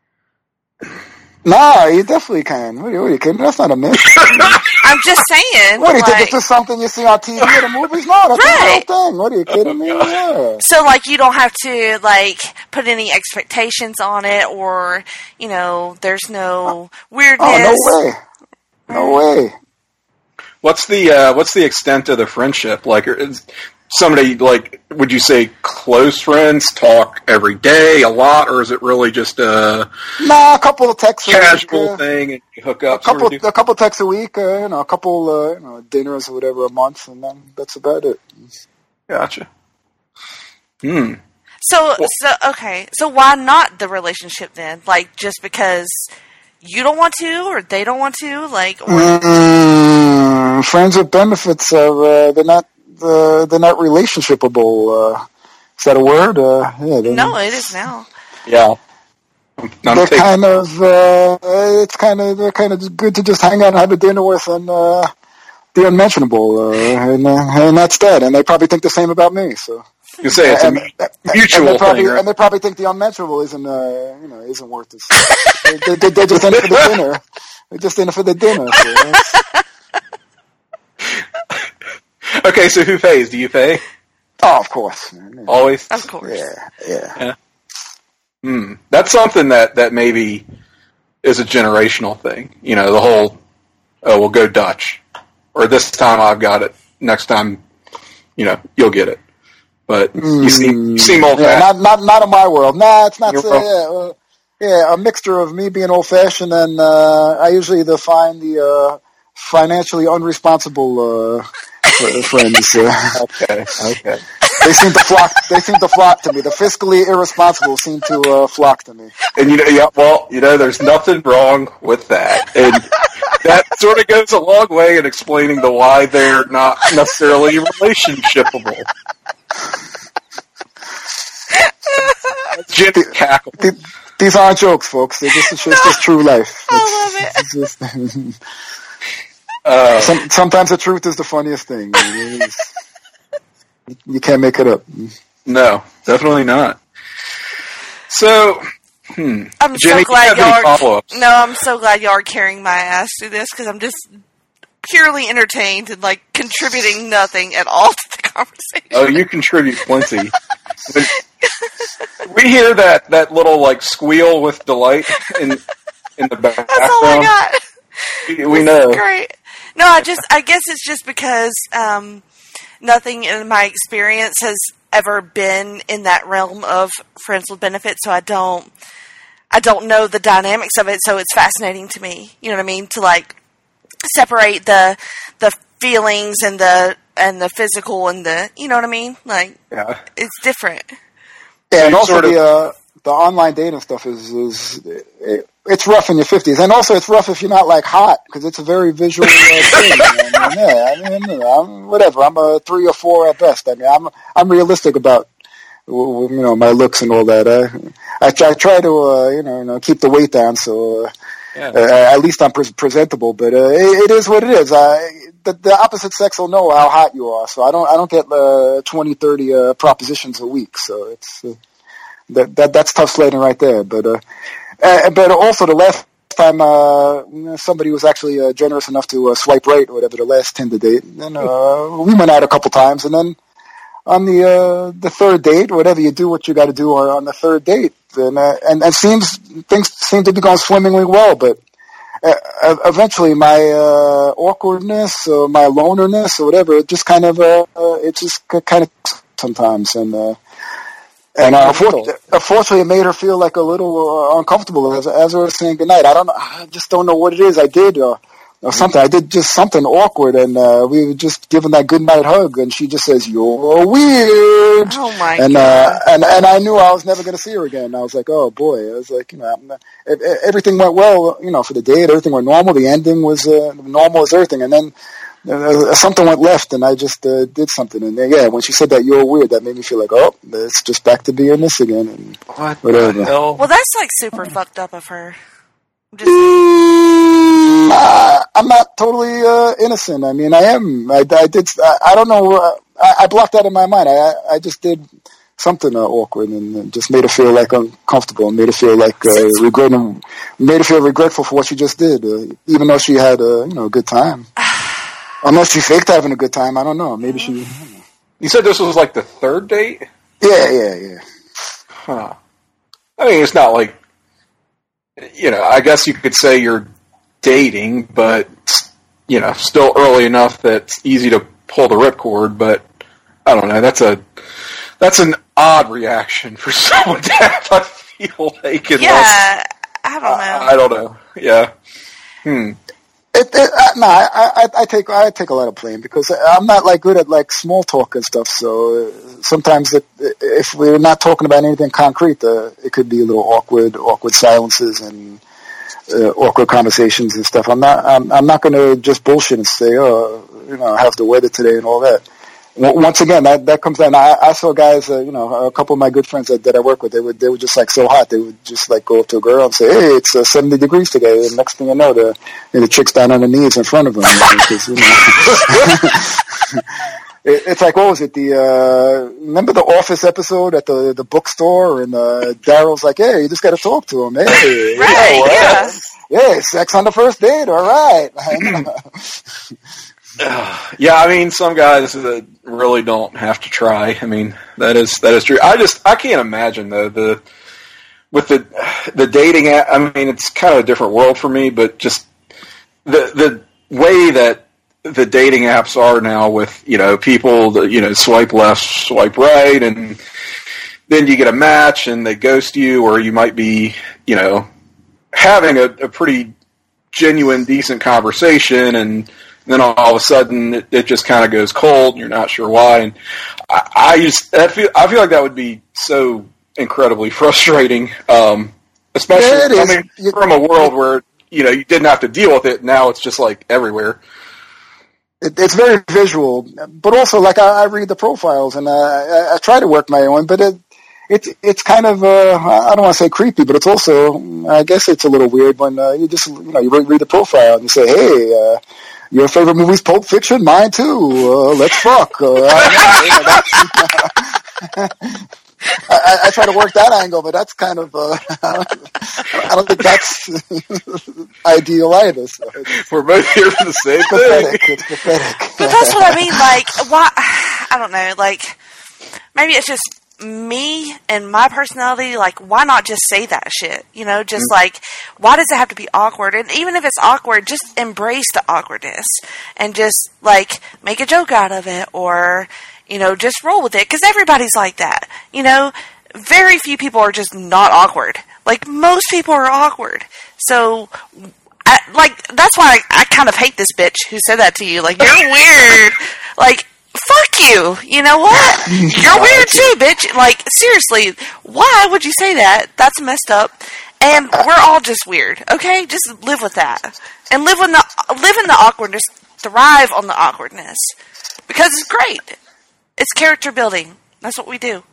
Nah, you definitely can. What are you, what are you kidding? That's not a myth. I'm just saying. What do you like, think? This is something you see on T V or the movies? No, that's right. a real thing. What are you kidding me? Yeah. So, like, you don't have to, like, put any expectations on it, or, you know, there's no weirdness. Oh, no way. No way. What's the uh, what's the extent of the friendship? Like, is somebody, like, would you say close friends talk every day, a lot, or is it really just a nah, a couple of texts casual a week, uh, thing and you hook up? A couple, a couple texts a week, uh, you know, a couple, uh, you know, dinners or whatever a month, and then that's about it. Gotcha. Hmm. So, so okay. So, why not the relationship then? Like, just because you don't want to, or they don't want to, like, or mm, friends with benefits are uh, they're not. Uh, they're not relationshipable. Uh, is that a word? Uh, yeah, no, it is now. Yeah, I'm they're taking... kind of. Uh, it's kind of. They're kind of good to just hang out and have a dinner with, and uh, the unmentionable, uh, and uh, and that's that. And they probably think the same about me. So you say it's and, a mutual and they probably, thing, right? And they probably think the unmentionable isn't, uh, you know, isn't worth this. they, they, they're just in it for the dinner. They're just in it for the dinner. So okay, so who pays? Do you pay? Oh, of course. Always? Of course. Yeah, yeah. yeah. Hmm. That's something that, that maybe is a generational thing. You know, the whole, oh, we'll go Dutch. Or this time I've got it. Next time, you know, you'll get it. But mm. you seem you seem old yeah, fashioned. Not, not, not in my world. Nah, it's not. Uh, yeah, uh, yeah, a mixture of me being old fashioned and uh, I usually define the uh, financially unresponsible uh, friends. Uh, okay, okay. They seem to flock. They seem to flock to me. The fiscally irresponsible seem to uh, flock to me. And you know, yeah, well, you know, there's nothing wrong with that, and that sort of goes a long way in explaining the why they're not necessarily relationshipable. Jim cackle. These aren't jokes, folks. They're just, it's just, no, just true life. I love it. It's just, uh, Some, sometimes the truth is the funniest thing. You can't make it up. No, definitely not. So, hmm. I'm Jenny, so glad y'all are. you No, I'm so glad y'all are carrying my ass through this because I'm just purely entertained and like contributing nothing at all to the conversation. Oh, you contribute plenty. We hear that, that little like squeal with delight in in the background. That's all I got. We, we know. Great. No, I just I guess it's just because um, nothing in my experience has ever been in that realm of friends with benefits, so I don't I don't know the dynamics of it. So it's fascinating to me. You know what I mean? To like separate the the feelings and the and the physical and the you know what I mean? Like yeah. It's different. Yeah, and also the uh, the online dating stuff is is it, it's rough in your fifties, and also it's rough if you're not like hot because it's a very visual uh, thing. I mean, yeah, I mean, you know, I'm, whatever. I'm a three or four at best. I mean, I'm I'm realistic about you know my looks and all that. I I, I try to uh, you know you know keep the weight down so uh, yeah. uh, at least I'm pre- presentable. But uh, it, it is what it is. I, the, the opposite sex will know how hot you are, so I don't I don't get uh, twenty, thirty uh, propositions a week. So it's uh, that that that's tough sledding right there. But uh, uh, but also the last time uh, somebody was actually uh, generous enough to uh, swipe right or whatever the last Tinder date. And then uh, we went out a couple times, and then on the uh, the third date, whatever you do, what you got to do on, on the third date, and uh, and and seems things seem to be going swimmingly well, but. Uh, eventually, my uh, awkwardness, or my lonerness, or whatever, it just kind of, uh, uh, it just kind of sometimes, and uh, and uh, unfortunately, unfortunately, it made her feel like a little uh, uncomfortable as as I was saying goodnight. I don't know, I just don't know what it is. I did. Uh, Or something. I did just something awkward, and uh, we were just giving that goodnight hug, and she just says, "You're weird." Oh my and, god! Uh, and and I knew I was never going to see her again. I was like, "Oh boy!" I was like, you know, everything went well, you know, for the date. Everything went normal. The ending was uh, normal as everything, and then uh, something went left, and I just uh, did something. And then, yeah, when she said that you're weird, that made me feel like, oh, it's just back to being this again. And what whatever. the hell? Well, that's like super fucked up of her. Just... Mm, uh, I'm not totally uh, innocent. I mean, I am. I, I did. I, I don't know. Uh, I, I blocked that in my mind. I, I just did something uh, awkward and just made her feel like uncomfortable. Made her feel like uh, regret. Made her feel regretful for what she just did, uh, even though she had uh, you know a good time. Unless she faked having a good time. I don't know. Maybe she. You said this was like the third date? Yeah, yeah, yeah. Huh. I mean, it's not like. You know, I guess you could say you're dating, but, you know, still early enough that it's easy to pull the ripcord, but I don't know, that's a, that's an odd reaction for someone to have, I feel like. Unless, yeah, I don't know. I, I don't know, yeah. Hmm. It, it, uh, no, I, I, I take I take a lot of blame because I'm not like good at like small talk and stuff. So uh, sometimes it, if we're not talking about anything concrete, uh, it could be a little awkward, awkward silences and uh, awkward conversations and stuff. I'm not I'm, I'm not going to just bullshit and say, oh, you know, how's the weather today and all that. Once again, that that comes down. I, I saw guys, uh, you know, a couple of my good friends that, that I work with. They would they were just like so hot. They would just like go up to a girl and say, "Hey, it's uh, seventy degrees today." And next thing you know, the and the chick's down on her knees in front of them. Because, you know, it, it's like, what was it? The uh, remember the Office episode at the the bookstore, and uh, Daryl's like, "Hey, you just got to talk to him." Hey, right? you know, Yeah. Yeah, sex on the first date. All right. Yeah, I mean, some guys uh, really don't have to try. I mean, that is that is true. I just I can't imagine though the with the the dating app. I mean, it's kind of a different world for me, but just the the way that the dating apps are now, with you know people that, you know swipe left, swipe right, and then you get a match and they ghost you, or you might be you know having a, a pretty genuine, decent conversation and. Then all of a sudden, it, it just kind of goes cold, and you're not sure why. And I, I just, I feel, I feel like that would be so incredibly frustrating, um, especially yeah, coming from a world where you know you didn't have to deal with it. Now it's just like everywhere. It, it's very visual, but also like I, I read the profiles and uh, I, I try to work my own, but it. It's it's kind of uh, I don't want to say creepy, but it's also I guess it's a little weird when uh, you just you know you read the profile and you say, hey, uh, your favorite movie's Pulp Fiction, mine too. Uh, let's fuck. Uh, I, I, I try to work that angle, but that's kind of uh, I don't think that's ideal either. So we're both here for the same pathetic. thing. It's pathetic. But that's what I mean. Like, why? I don't know. Like, maybe it's just. Me and my personality, like, why not just say that shit? You know, just mm-hmm. like, why does it have to be awkward? And even if it's awkward, just embrace the awkwardness and just, like, make a joke out of it or, you know, just roll with it. Because everybody's like that. You know, very few people are just not awkward. Like, most people are awkward. So, I, like, that's why I, I kind of hate this bitch who said that to you. Like, you're weird. Like, fuck you. You know what? You're weird too, bitch. Like, seriously, why would you say that? That's messed up. And we're all just weird, okay? Just live with that. And live in the live in the awkwardness. Thrive on the awkwardness. Because it's great. It's character building. That's what we do.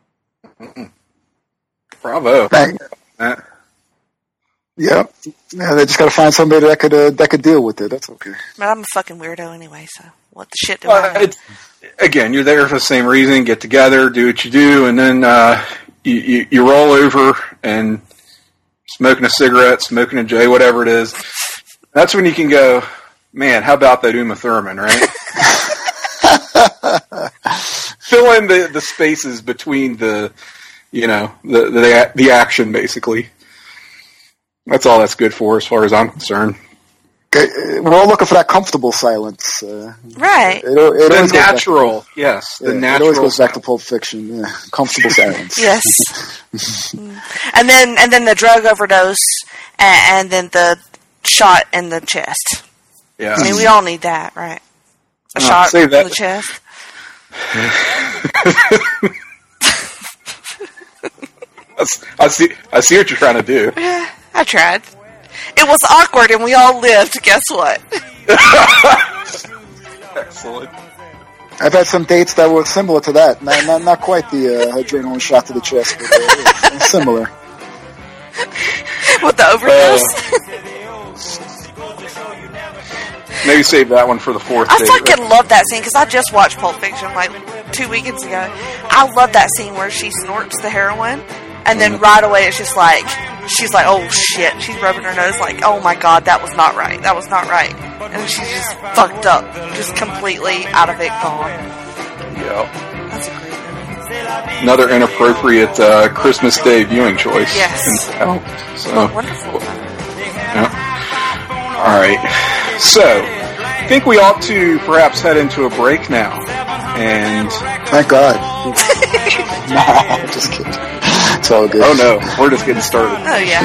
Bravo. Yeah. Yeah, they just got to find somebody that could uh, that could deal with it. That's okay. But I'm a fucking weirdo anyway, so what the shit do well, I know? It's, again, you're there for the same reason. Get together, do what you do, and then uh, you, you you roll over and smoking a cigarette, smoking a J, whatever it is, that's when you can go, man, how about that Uma Thurman, right? Fill in the, the spaces between the, you know, the, the the action, basically. That's all that's good for, as far as I'm concerned. We're all looking for that comfortable silence. Uh, right. It, it the natural, back, yes. The yeah, natural. It always goes back to Pulp Fiction. Yeah, comfortable silence. Yes. and then and then the drug overdose, and, and then the shot in the chest. Yeah. I mean, we all need that, right? A uh, shot save that. in the chest. I see. I see what you're trying to do. Yeah, I tried. It was awkward, and we all lived. Guess what? Excellent. I've had some dates that were similar to that. Not, not, not quite the uh, adrenaline shot to the chest, but uh, similar. With the overdose. Uh, maybe save that one for the fourth. I date, fucking right? love that scene because I just watched Pulp Fiction like two weekends ago. I love that scene where she snorts the heroin, and then Mm-hmm. right away it's just like she's like, oh shit, she's rubbing her nose like, oh my god, that was not right, that was not right, and she's just fucked up, just completely out of it, gone. Yeah. That's a great movie. Another inappropriate uh, Christmas Day viewing choice. Yes. Oh, so Wonderful. yeah. All right. So, I think we ought to perhaps head into a break now. And thank God. Nah, just kidding. It's all good. Oh no, we're just getting started. Oh yeah.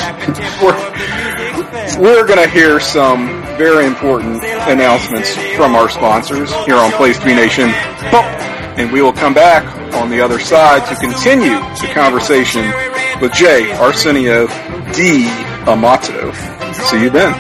we're we're going to hear some very important announcements from our sponsors here on Place to Be Nation, and we will come back on the other side to continue the conversation with Jay Arsenio D. Amato. See you then.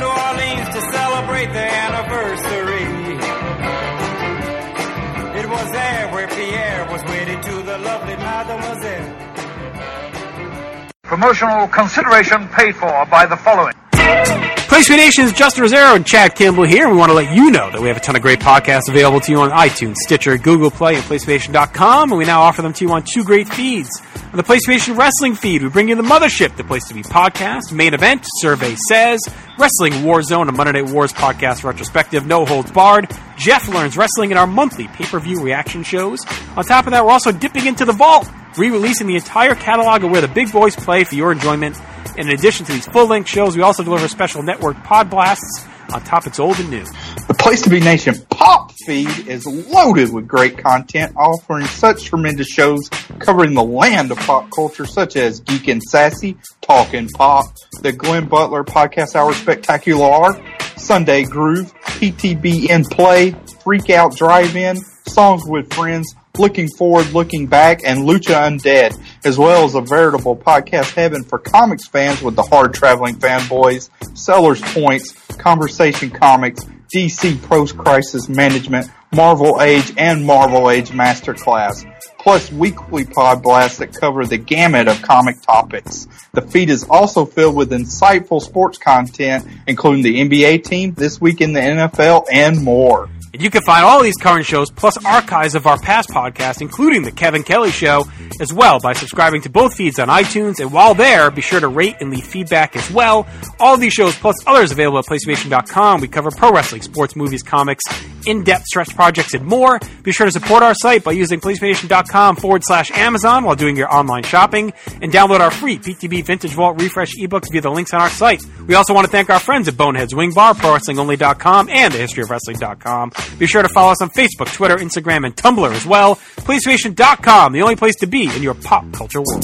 Promotional consideration paid for by the following. Place to Be Nation's Justin Rosero and Chad Kimball here. We want to let you know that we have a ton of great podcasts available to you on iTunes, Stitcher, Google Play, and Place to Be Nation dot com, and we now offer them to you on two great feeds. On the Place to Be Nation Wrestling feed, we bring you the Mothership, the Place to Be podcast, Main Event, Survey Says, Wrestling Warzone, a Monday Night Wars podcast retrospective, No Holds Barred, Jeff Learns Wrestling, and our monthly pay-per-view reaction shows. On top of that, we're also dipping into the vault, re-releasing the entire catalog of where the big boys play for your enjoyment. In addition to these full-length shows, we also deliver special network pod blasts on topics old and new. The Place to Be Nation Pop feed is loaded with great content, offering such tremendous shows covering the land of pop culture, such as Geek and Sassy, Talkin' Pop, the Glenn Butler Podcast Hour Spectacular, Sunday Groove, P T B in Play, Freak Out Drive-In, Songs with Friends, Looking Forward, Looking Back, and Lucha Undead, as well as a veritable podcast heaven for comics fans with the hard-traveling fanboys, Sellers Points, Conversation Comics, D C Post-Crisis Management, Marvel Age, and Marvel Age Masterclass, plus weekly pod blasts that cover the gamut of comic topics. The feed is also filled with insightful sports content, including the N B A team, This Week in the N F L, and more. And you can find all these current shows, plus archives of our past podcasts, including The Kevin Kelly Show, as well by subscribing to both feeds on iTunes. And while there, be sure to rate and leave feedback as well. All of these shows, plus others available at Place to Be Nation dot com. We cover pro wrestling, sports, movies, comics, in-depth stretch projects, and more. Be sure to support our site by using Place to Be Nation dot com forward slash Amazon while doing your online shopping. And download our free P T B Vintage Vault Refresh ebooks via the links on our site. We also want to thank our friends at Boneheads Wing Bar, Pro Wrestling Only dot com, and The History of Wrestling dot com. Be sure to follow us on Facebook, Twitter, Instagram, and Tumblr as well. Place to Be Nation dot com, the only place to be in your pop culture world.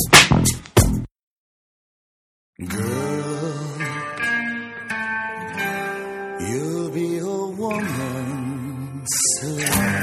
Girl, you'll be a woman soon.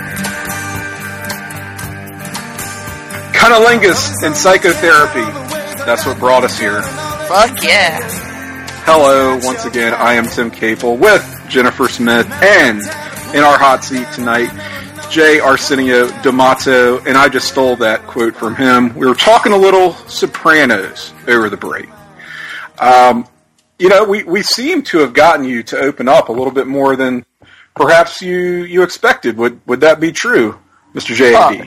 Cunnilingus and psychotherapy. That's what brought us here. Fuck yeah. Hello, once again, I am Tim Capel with Jennifer Smith, and in our hot seat tonight, Jay Arsenio D'Amato, and I just stole that quote from him. We were talking a little Sopranos over the break. Um, you know, we, we seem to have gotten you to open up a little bit more than perhaps you, you expected. Would would that be true, Mister J A D? Uh,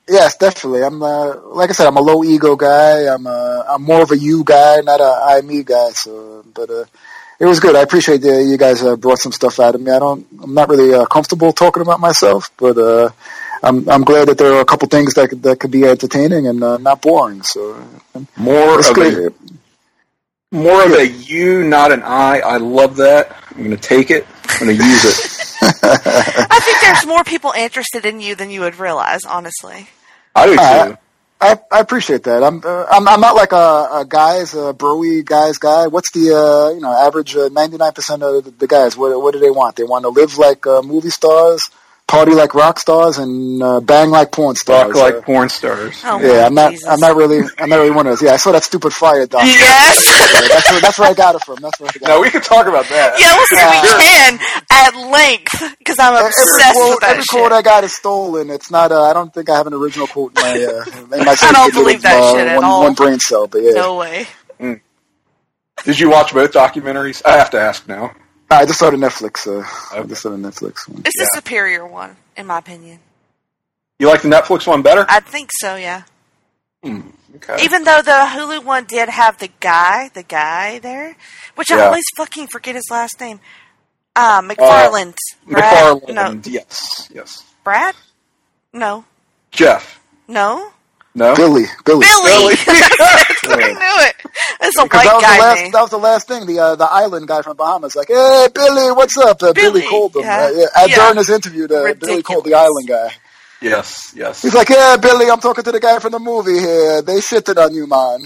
Yes, definitely. I'm uh, like I said, I'm a low ego guy. I'm uh, I'm more of a you guy, not a I me guy. So, but uh, it was good. I appreciate that you guys uh, brought some stuff out of me. I don't. I'm not really uh, comfortable talking about myself, but uh, I'm I'm glad that there are a couple things that could, that could be entertaining and uh, not boring. So more of good. a more of a you, not an I. I love that. I'm going to take it. I'm going to use it. I think there's more people interested in you than you would realize, honestly. I do too. Uh, I, I appreciate that. I'm uh, I'm I'm not like a, a guys a broy guys guy. What's the uh, you know average ninety-nine percent of the, the guys? What what do they want? They want to live like uh, movie stars, party like rock stars, and uh, bang like porn stars. Rock like uh, porn stars. Oh, yeah, I'm not. Jesus. I'm not really. I'm not really one of those. Yeah, I saw that stupid Fire doc. Yes. Yeah, that's where, that's where I got it from. That's where I got No, it. we could talk about that. Yes, we can at length because I'm Every obsessed quote, with that every shit. quote I got is stolen. It's not. Uh, I don't think I have an original quote in my. Uh, in my I don't little, believe that uh, shit at one, all. One brain cell, but yeah. No way. Mm. Did you watch both documentaries? I have to ask now. I just saw the Netflix. Uh, I Okay. just saw the Netflix one. It's the Yeah. superior one, in my opinion. You like the Netflix one better? I think so, yeah. Hmm, okay. Even though the Hulu one did have the guy, the guy there, which I Yeah. always fucking forget his last name. Uh, McFarland. Uh, Brad? McFarland. No, Yes. Yes. Brad? No. Jeff. No? No. Billy. Billy. Billy! Billy. I knew it. It's a Because white that was guy the last. name. That was the last thing. The uh, the island guy from Bahamas, like, hey Billy, what's up? Uh, Billy, Billy, called him. yeah. Uh, yeah. And Yeah. during his interview, the, Billy called the island guy. Yes. Yes. He's like, yeah, Billy, I'm talking to the guy from the movie here. They shitted on you, man.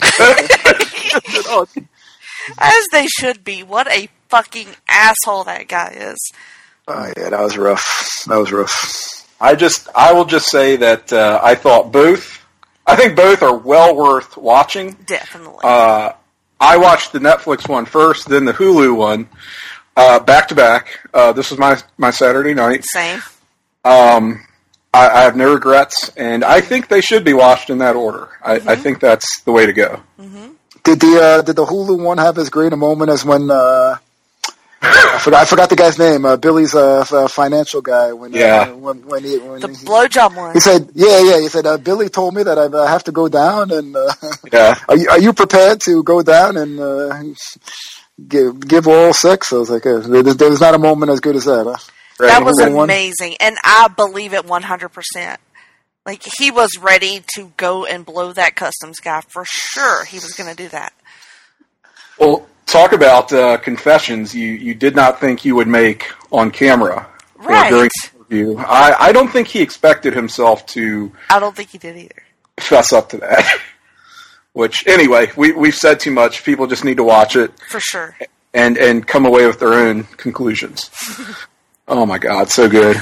Oh, As they should be. What a fucking asshole that guy is. oh, yeah, that was rough. That was rough. I just, I will just say that uh, I thought both. I think both are well worth watching. Definitely. Uh, I watched the Netflix one first, then the Hulu one, uh, back to back. Uh, this was my my Saturday night. Same. Um, I, I have no regrets, and I think they should be watched in that order. I, Mm-hmm. I think that's the way to go. Did the uh, did the Hulu one have as great a moment as when uh, I forgot I forgot the guy's name, uh, Billy's uh, f- uh, financial guy when Yeah. uh, when when he when The he, blowjob one. he said yeah yeah he said uh, Billy told me that I uh, have to go down and uh, Yeah. are you are you prepared to go down and uh, give give oral sex? I was like uh, there, there's not a moment as good as that. Huh? That was Hulu one? amazing. And I believe it one hundred percent. Like, he was ready to go and blow that customs guy for sure. He was going to do that. Well, talk about uh, confessions you, you did not think you would make on camera uh, Right. during the interview. I, I don't think he expected himself to I don't think he did either. fess up to that. Which, anyway, we, we've said too much. People just need to watch it For sure. and, and come away with their own conclusions. Oh, my God, so good.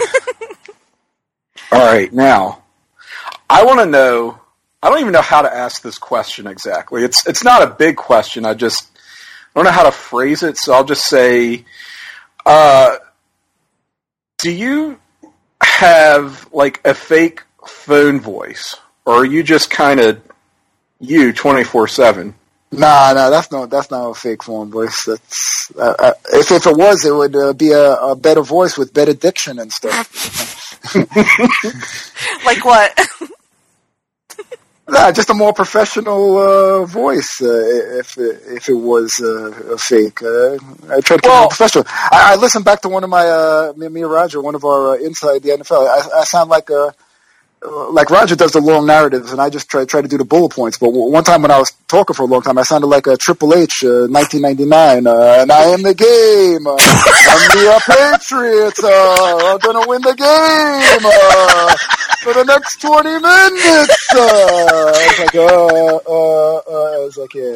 All right, now, I want to know, I don't even know how to ask this question exactly. It's it's not a big question. I just I don't know how to phrase it, so I'll just say, uh, do you have, like, a fake phone voice? Or are you just kind of you twenty-four seven? Nah, nah, that's no, that's not a fake phone voice. That's uh, uh, if if it was, it would uh, be a, a better voice with better diction and stuff. Like what? Nah, just a more professional uh, voice. Uh, if if it was uh, a fake, uh, I try to keep Well- it professional. I, I listened back to one of my uh, me, me and Roger, one of our uh, inside the N F L. I, I sound like a. Like Roger does the long narratives, and I just try try to do the bullet points. But w- one time when I was talking for a long time, I sounded like a Triple H, uh, nineteen ninety-nine, uh, and I am the game. Uh, I'm the uh, Patriots. Uh, I'm gonna win the game uh, for the next twenty minutes. Uh, I was like, uh, uh, uh, I was like, yeah,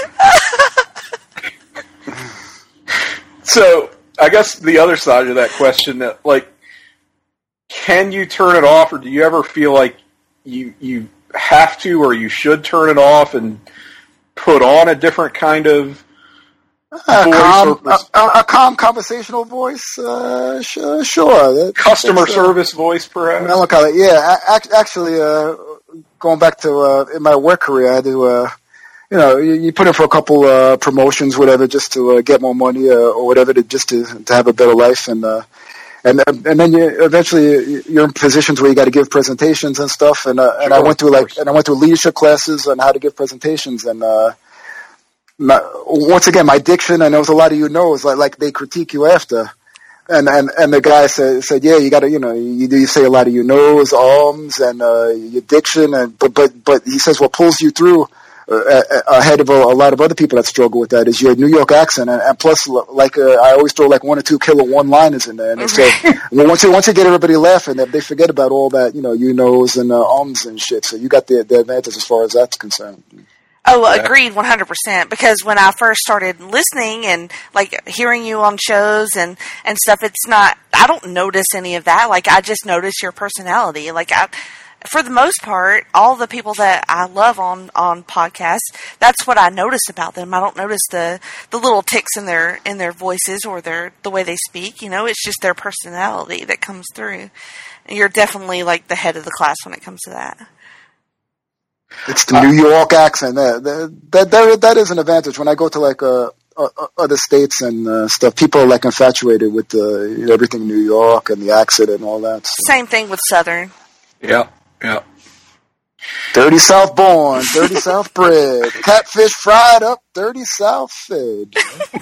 something. So, I guess the other side of that question, that like, can you turn it off, or do you ever feel like you you have to, or you should turn it off and put on a different kind of A voice calm, or pers- a, a, a calm conversational voice. Uh, sh- sure. That, customer that's, uh, service voice, perhaps? I look at it. Yeah, ac- actually, uh, going back to uh, in my work career, I had to, uh, you know, you, you put in for a couple uh, promotions, whatever, just to uh, get more money uh, or whatever, to, just to to have a better life. And uh, and and then you eventually you're in positions where you got to give presentations and stuff. And uh, and sure, I went through like and I went through leadership classes on how to give presentations. And uh, my, once again, my diction, and there was a lot of you know, is like like they critique you after. And, and and the guy said said yeah, you got to you know you you say a lot of you knows, alms, and uh, your diction, and but but but he says what pulls you through uh, ahead of a, a lot of other people that struggle with that is your New York accent, and, and plus like uh, I always throw like one or two killer one liners in there, and they say well, once you once you get everybody laughing, they, they forget about all that you know you knows and uh, alms and shit. So you got the the advantage as far as that's concerned. Oh, agreed, one hundred percent. Because when I first started listening and, like, hearing you on shows and, and stuff, it's not, I don't notice any of that. Like, I just notice your personality. Like, I, for the most part, all the people that I love on, on podcasts, that's what I notice about them. I don't notice the, the little ticks in their, in their voices or their, the way they speak. You know, it's just their personality that comes through. And you're definitely, like, the head of the class when it comes to that. It's the New York accent. That that that, that is an advantage. When I go to like uh, uh, other states and uh, stuff, people are like infatuated with uh, you know, everything New York and the accent and all that. So. Same thing with Southern. Yeah, yeah. Dirty South born, dirty South bred, catfish fried up, dirty South fed.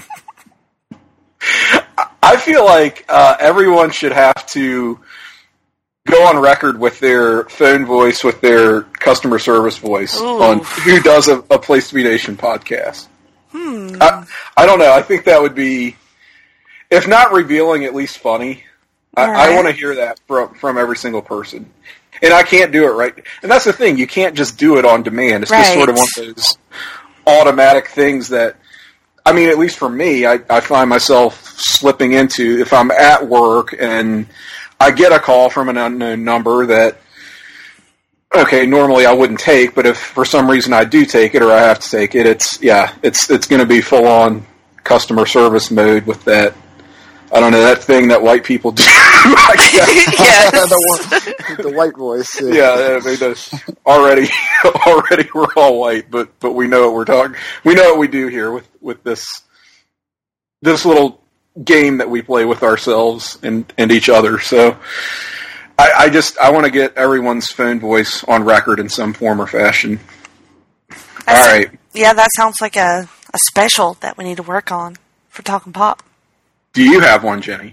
I feel like uh, everyone should have to go on record with their phone voice, with their customer service voice Ooh. on who does a, a Place to Be Nation podcast. Hmm. I, I don't know. I think that would be, if not revealing, at least funny. I, right. I want to hear that from, from every single person. And I can't do it right. And that's the thing. You can't just do it on demand. It's right. just sort of one of those automatic things that, I mean, at least for me, I, I find myself slipping into if I'm at work and I get a call from an unknown number that, okay, normally I wouldn't take, but if for some reason I do take it or I have to take it, it's, yeah, it's it's going to be full-on customer service mode with that, I don't know, that thing that white people do. I guess. Yes. the, the white voice. Yeah, yeah I mean, the, already, already we're all white, but, but we know what we're talking, we know what we do here with, with this, this little game that we play with ourselves and, and each other. So I, I just I want to get everyone's phone voice on record in some form or fashion. That's All right. A, yeah, that sounds like a, a special that we need to work on for Talking Pop. Do you have one, Jenny?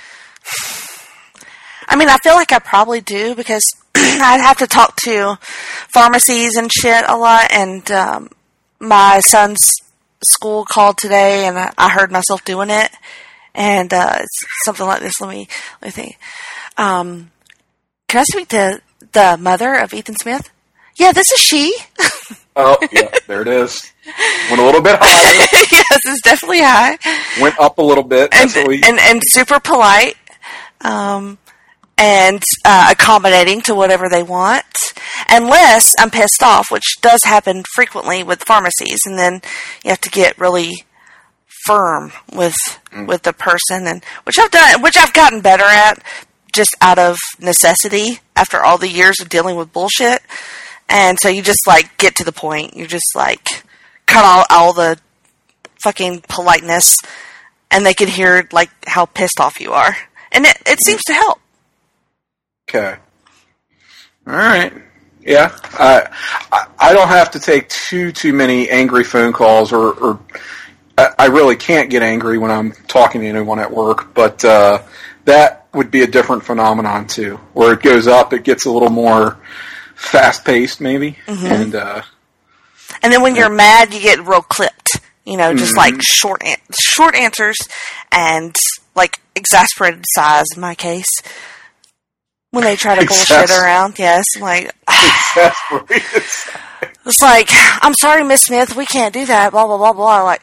I mean, I feel like I probably do because I have to talk to pharmacies and shit a lot, and um, my son's school called today, and I, I heard myself doing it. And uh, it's something like this. Let me let me think. Um, can I speak to the mother of Ethan Smith? Yeah, this is she. Oh, yeah, there it is. Went a little bit higher. Yes, it's definitely high. Went up a little bit. And, That's what we... and, and super polite. Um, and uh, accommodating to whatever they want. Unless I'm pissed off, which does happen frequently with pharmacies. And then you have to get really firm with mm. with the person, and which I've done, which I've gotten better at, just out of necessity after all the years of dealing with bullshit. And so you just like get to the point. You just like cut all all the fucking politeness, and they can hear like how pissed off you are, and it it seems to help. Okay. All right. Yeah. I I, I don't have to take too too many angry phone calls or. or I really can't get angry when I'm talking to anyone at work, but uh, that would be a different phenomenon too, where it goes up, it gets a little more fast-paced maybe, mm-hmm. and uh, and then when you're mad, you get real clipped, you know, just mm-hmm. like short an- short answers and like exasperated sighs in my case. When they try to Exas- bullshit around, yes, I'm like exasperated. It's like, I'm sorry, Miss Smith, we can't do that, blah, blah, blah, blah. Like,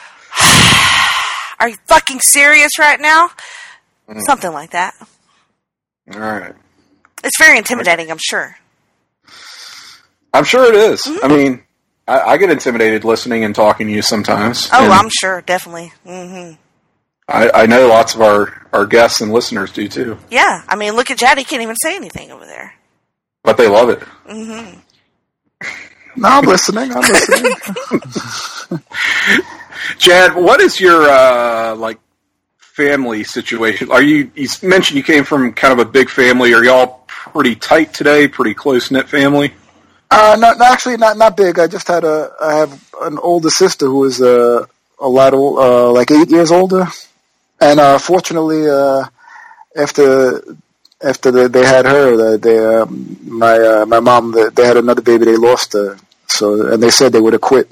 are you fucking serious right now? Mm. Something like that. All right. It's very intimidating, I'm sure. I'm sure it is. Mm-hmm. I mean, I, I get intimidated listening and talking to you sometimes. Oh, I'm sure, definitely. Mm-hmm. I, I know lots of our, our guests and listeners do, too. Yeah, I mean, look at Jad, he can't even say anything over there. But they love it. Mm-hmm. No, I'm listening. I'm listening. Jad, what is your uh, like family situation. Are you? You mentioned you came from kind of a big family. Are y'all pretty tight today? Pretty close knit family? Uh, no, no, actually, not not big. I just had a I have an older sister who is uh, a lot old, uh, like eight years older, and uh, fortunately, uh, after after the, they had her, they uh, my uh, my mom they had another baby. They lost her, so and they said they would have quit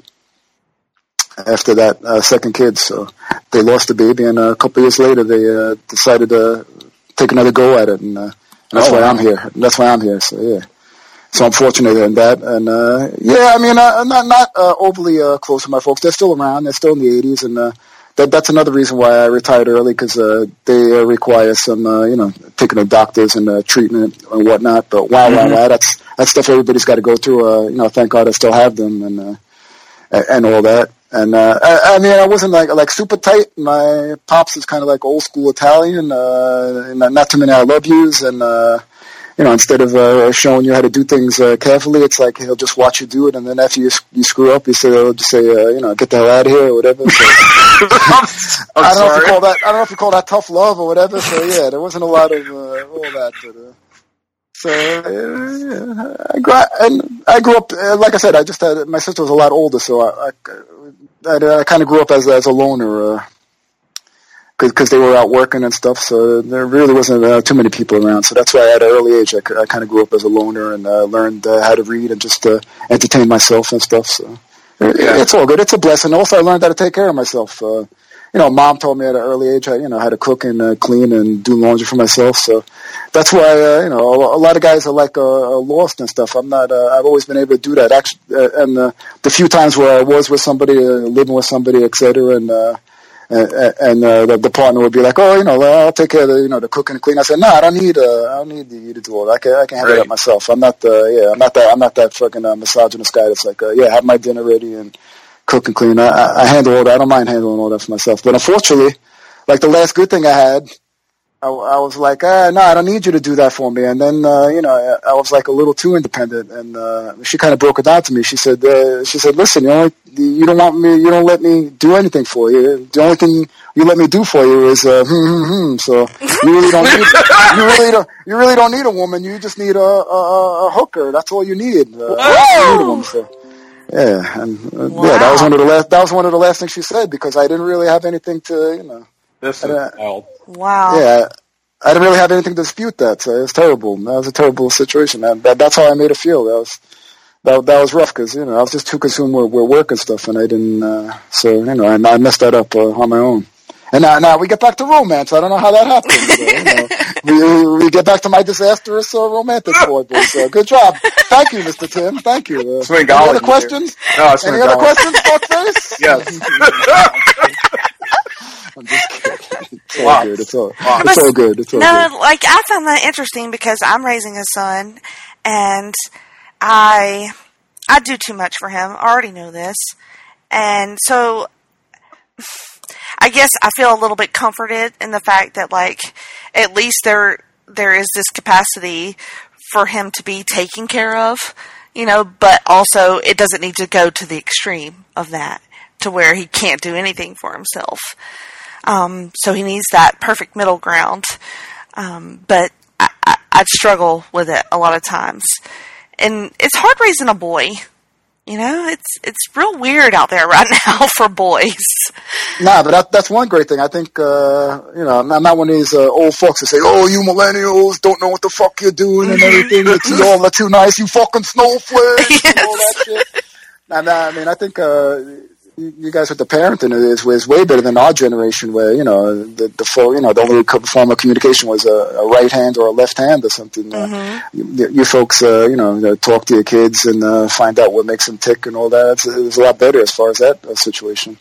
after that uh, second kid. So they lost the baby, and uh, a couple of years later, they uh, decided to take another go at it, and, uh, and that's oh, why wow. I'm here. That's why I'm here. So yeah. So I'm fortunate in that, and uh, yeah, I mean, uh, I'm not not uh, overly uh, close to my folks. They're still around. They're still in the eighties, and uh, that that's another reason why I retired early, because uh, they uh, require some, uh, you know, taking the doctors and uh, treatment and whatnot. But wow, mm-hmm. wow, wow, that's that's stuff everybody's got to go through. Uh, you know, thank God I still have them, and uh, and all that. And uh, I, I mean, I wasn't like like super tight. My pops is kind of like old school Italian, uh, and not too many I love yous, and. Uh, You know, instead of uh, showing you how to do things uh, carefully, it's like he'll just watch you do it, and then after you you screw up, you say, he'll just say, uh, you know, get the hell out of here or whatever. So, I'm, I'm I don't sorry. know if you call that. I don't know if you call that tough love or whatever. So yeah, there wasn't a lot of uh, all that. But, uh, so uh, I grew and I grew up uh, like I said. I just had my sister was a lot older, so I I, I, I kind of grew up as as a loner. Uh, Because they were out working and stuff, so there really wasn't uh, too many people around. So that's why at an early age, I, I kind of grew up as a loner and uh, learned uh, how to read and just uh, entertain myself and stuff. So yeah. It's all good. It's a blessing. Also, I learned how to take care of myself. Uh, you know, Mom told me at an early age, I, you know, how to cook and uh, clean and do laundry for myself. So that's why, uh, you know, a, a lot of guys are like uh, lost and stuff. I'm not. Uh, I've always been able to do that. Actually, uh, and uh, the few times where I was with somebody, uh, living with somebody, et cetera, and uh, And, and uh, the, the partner would be like, "Oh, you know, I'll take care of the, you know, the cooking and cleaning." I said, "No, I don't need, uh, I don't need you to do all that. I can, I can handle right. that myself. I'm not, uh, yeah, I'm not that, I'm not that fucking uh, misogynist guy that's like, uh, yeah, have my dinner ready and cook and clean. I, I, I handle all that. I don't mind handling all that for myself. But unfortunately, like the last good thing I had, I, I was like, ah, no, I don't need you to do that for me. And then, uh, you know, I, I was like a little too independent, and uh, she kind of broke it down to me. She said, uh, she said, listen, you know, you don't want me, you don't let me do anything for you. The only thing you let me do for you is uh, hmm, hmm, hmm. So you really don't need, you really don't, you really don't need a woman. You just need a, a, a hooker. That's all you need. Uh, you need a woman, so. Yeah, and uh, wow. yeah, that was one of the last. That was one of the last things she said, because I didn't really have anything to, you know. This is wild. Wow. Yeah, I didn't really have anything to dispute that. So it was terrible. That was a terrible situation. That, that that's how I made it feel. That was that that was rough, because you know I was just too consumed with, with work and stuff, and I didn't. Uh, so you know, I, I messed that up uh, on my own. And now, now we get back to romance. I don't know how that happened. So, you know, we, we get back to my disastrous uh, romantic boy. So good job. Thank you, Mister Tim. Thank you. Uh, any other questions? No, it's any other questions, fuckface? Yes. I'm just kidding. It's all wow. good. It's all, wow. it's all good. It's all no, good. like I found that interesting, because I'm raising a son, and I I do too much for him. I already know this, and so I guess I feel a little bit comforted in the fact that, like, at least there there is this capacity for him to be taken care of, you know, but also it doesn't need to go to the extreme of that, to where he can't do anything for himself. Um, so he needs that perfect middle ground. Um, but I, I, I'd struggle with it a lot of times. And it's hard raising a boy. You know, it's it's real weird out there right now for boys. Nah, but that, that's one great thing. I think, uh, you know, I'm not one of these uh, old folks that say, oh, you millennials don't know what the fuck you're doing and everything. It's all that's too nice, you fucking snowflakes, yes. and all that shit. And, I mean, I think uh, you guys with the parenting is, is way better than our generation, where, you know, the, the full, you know, the only form of communication was a, a right hand or a left hand or something. Mm-hmm. Uh, you, you folks, uh, you know, talk to your kids and uh, find out what makes them tick and all that. It's, it was a lot better as far as that uh, situation.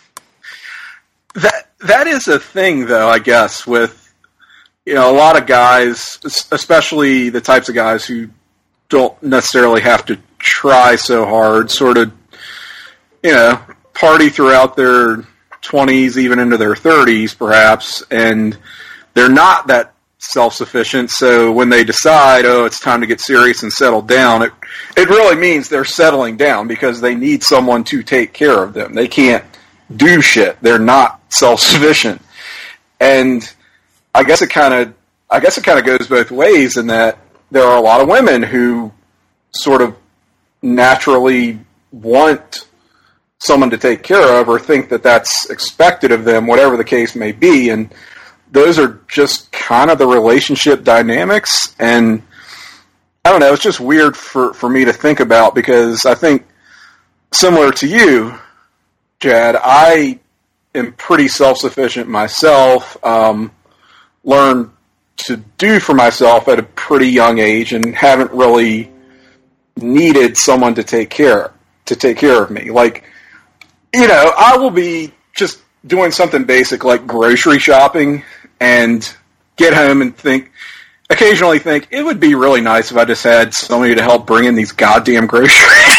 That that is a thing, though, I guess, with, you know, a lot of guys, especially the types of guys who don't necessarily have to try so hard, sort of, you know, party throughout their twenties, even into their thirties, perhaps, and they're not that self-sufficient. So when they decide, oh, it's time to get serious and settle down, it it really means they're settling down because they need someone to take care of them. They can't do shit. They're not self-sufficient. And I guess it kind of, I guess it kind of goes both ways in that there are a lot of women who sort of naturally want someone to take care of or think that that's expected of them, whatever the case may be. And those are just kind of the relationship dynamics. And I don't know, it's just weird for, for me to think about because I think similar to you, Chad, I am pretty self-sufficient myself, um, learned to do for myself at a pretty young age and haven't really needed someone to take care to take care of me. Like, you know, I will be just doing something basic like grocery shopping and get home and think, occasionally think, it would be really nice if I just had somebody to help bring in these goddamn groceries.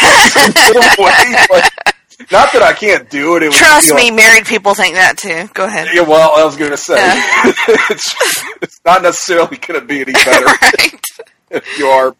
Like, not that I can't do it. it Trust me, like, married people think that too. Go ahead. Yeah, well, I was going to say, Yeah. it's, it's not necessarily going to be any better Right. if you are.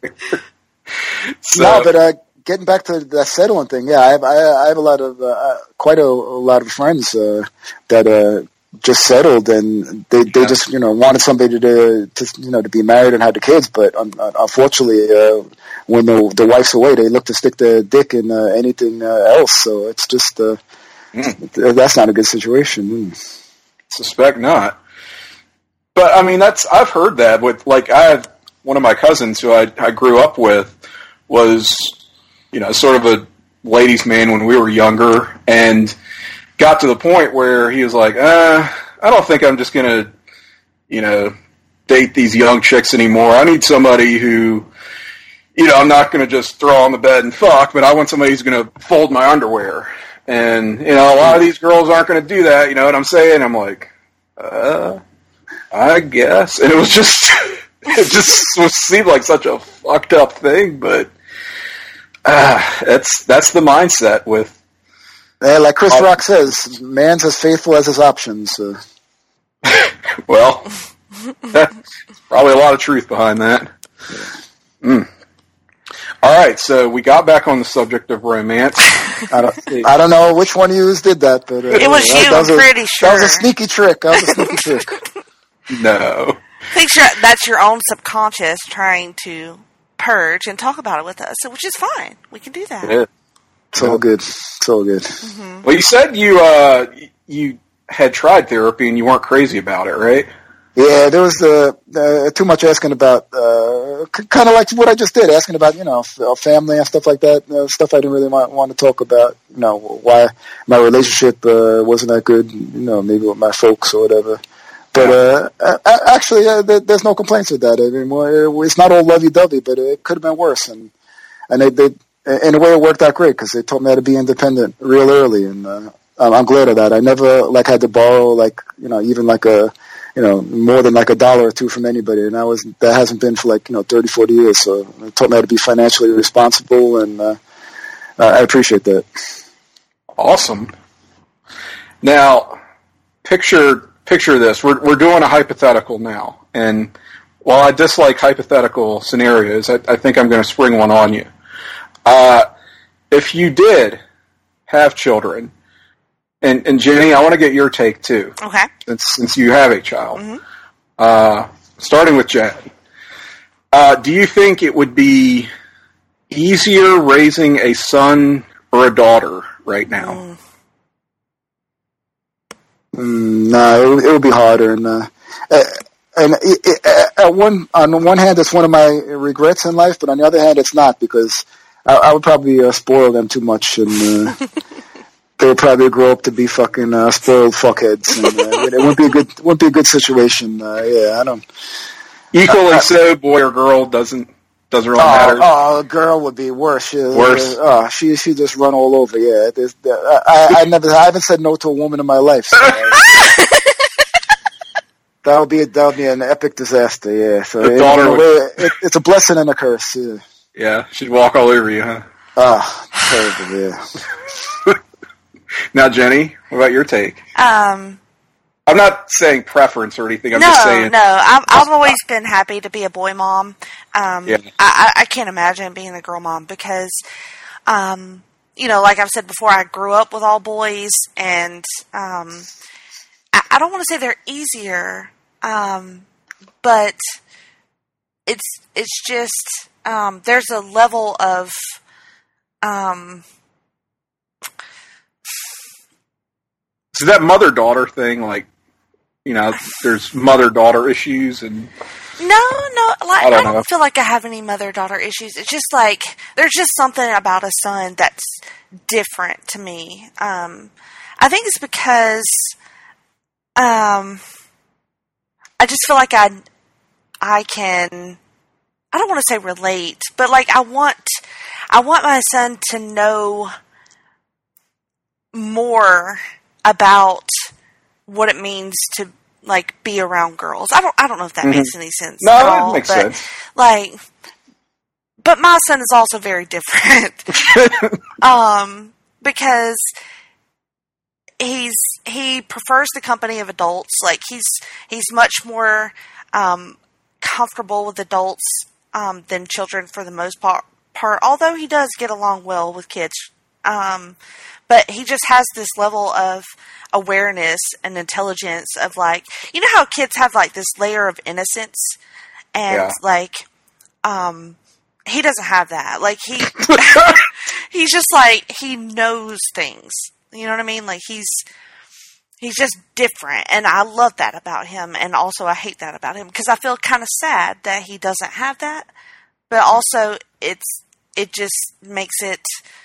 So, No, but uh, getting back to that settling thing, yeah, I have, I, I have a lot of, uh, quite a, a lot of friends uh, that uh, just settled, and they, they Yeah. just, you know, wanted somebody to, to, you know, to be married and have the kids, but un- unfortunately, uh, when the, the wife's away, they look to stick their dick in uh, anything uh, else, so it's just, uh, Mm. th- that's not a good situation. Mm. suspect not. But I mean, that's I've heard that with like I have one of my cousins who I, I grew up with was, you know, sort of a ladies' man when we were younger, and got to the point where he was like, uh, I don't think I'm just gonna, you know, date these young chicks anymore. I need somebody who, you know, I'm not gonna just throw on the bed and fuck, but I want somebody who's gonna fold my underwear. And, you know, a lot of these girls aren't gonna do that, you know what I'm saying? I'm like, uh, I guess. And it was just, it just was, seemed like such a fucked up thing, but, uh, that's, that's the mindset with, Yeah, like Chris Rock says, man's as faithful as his options. Uh, well, there's probably a lot of truth behind that. Mm. All right, so we got back on the subject of romance. I don't, I don't know which one of you did that, but uh, It was that, you, that was I'm a, pretty That was sure. a sneaky trick. That was a sneaky trick. No. Think sure that's your own subconscious trying to purge and talk about it with us, which is fine. We can do that. Yeah. It's all good. It's all good. Mm-hmm. Well, you said you uh, you had tried therapy and you weren't crazy about it, right? Yeah, there was uh, uh, too much asking about, uh, c- kind of like what I just did, asking about, you know, f- uh, family and stuff like that, uh, stuff I didn't really want, want to talk about, you know, why my relationship uh, wasn't that good, you know, maybe with my folks or whatever. But uh, uh, actually, uh, there, there's no complaints with that anymore. It's not all lovey-dovey, but it could have been worse. And and they, they, in a way, it worked out great because they taught me how to be independent real early, and uh, I'm, I'm glad of that. I never like had to borrow, like, you know, even like a, you know, more than like a dollar or two from anybody, and that was that hasn't been for like, you know, thirty, forty years. So it taught me how to be financially responsible, and uh, I appreciate that. Awesome. Now, picture picture this. We're we're doing a hypothetical now, and while I dislike hypothetical scenarios, I, I think I'm going to spring one on you. Uh, if you did have children, and, and Jenny, I want to get your take too. Okay. Since, since you have a child. Mm-hmm. Uh, starting with Jen. Uh, do you think it would be easier raising a son or a daughter right now? Mm. Mm, no, it, would- it would be harder, and uh, uh, and it, it, at one on one hand, it's one of my regrets in life, but on the other hand, it's not, because I, I would probably uh, spoil them too much, and uh, they would probably grow up to be fucking uh, spoiled fuckheads, and uh, it wouldn't be a good wouldn't be a good situation. Uh, yeah, I don't. Equally Uh, uh, so, boy or girl doesn't doesn't really Oh, matter. oh, a girl would be worse. She, Worse. Uh, oh, she she just run all over. Yeah, there's, uh, I, I never, I haven't said no to a woman in my life. So, uh, that would be that would be an epic disaster. Yeah, so The in, daughter in a would- way, it, it's a blessing and a curse. Yeah. Yeah, she'd walk all over you, huh? Ah, terrible. Yeah. Now, Jenny, what about your take? Um, I'm not saying preference or anything. I'm no, just saying. no. I've, I've always been happy to be a boy mom. Um, Yeah. I, I I can't imagine being a girl mom because, um, you know, like I've said before, I grew up with all boys, and um, I, I don't want to say they're easier, um, but it's it's just um, there's a level of um, so that mother daughter thing, like, you know, there's mother daughter issues and. No, no, like, I don't, I don't know. feel like I have any mother-daughter issues. It's just like, there's just something about a son that's different to me. Um, I think it's because, um, I just feel like I, I can, I don't want to say relate, but like I want, I want my son to know more about what it means to like be around girls. I don't I don't know if that mm-hmm. makes any sense. No, at it all, makes but, sense. Like, but my son is also very different. um, because he's he prefers the company of adults. Like he's he's much more um, comfortable with adults um, than children for the most part. Part, although he does get along well with kids. Um, but he just has this level of awareness and intelligence of like, you know how kids have like this layer of innocence and yeah. like, um, he doesn't have that. Like he, he's just like, he knows things, you know what I mean? Like he's, he's just different. And I love that about him. And also I hate that about him because I feel kind of sad that he doesn't have that, but also it's, it just makes it,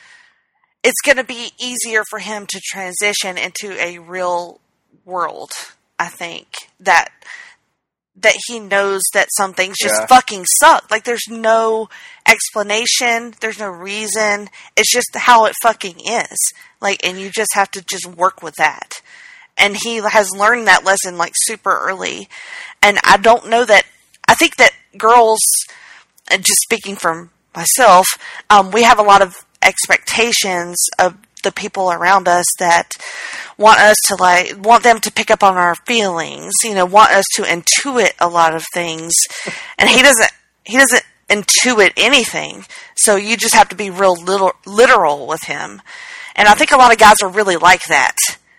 it's going to be easier for him to transition into a real world, I think, that that he knows that some things just yeah. fucking suck. Like, there's no explanation. There's no reason. It's just how it fucking is. Like, and you just have to just work with that. And he has learned that lesson, like, super early. And I don't know that... I think that girls, and just speaking from myself, um, we have a lot of expectations of the people around us that want us to like want them to pick up on our feelings, you know, want us to intuit a lot of things, and he doesn't he doesn't intuit anything, so you just have to be real little literal with him. And I think a lot of guys are really like that.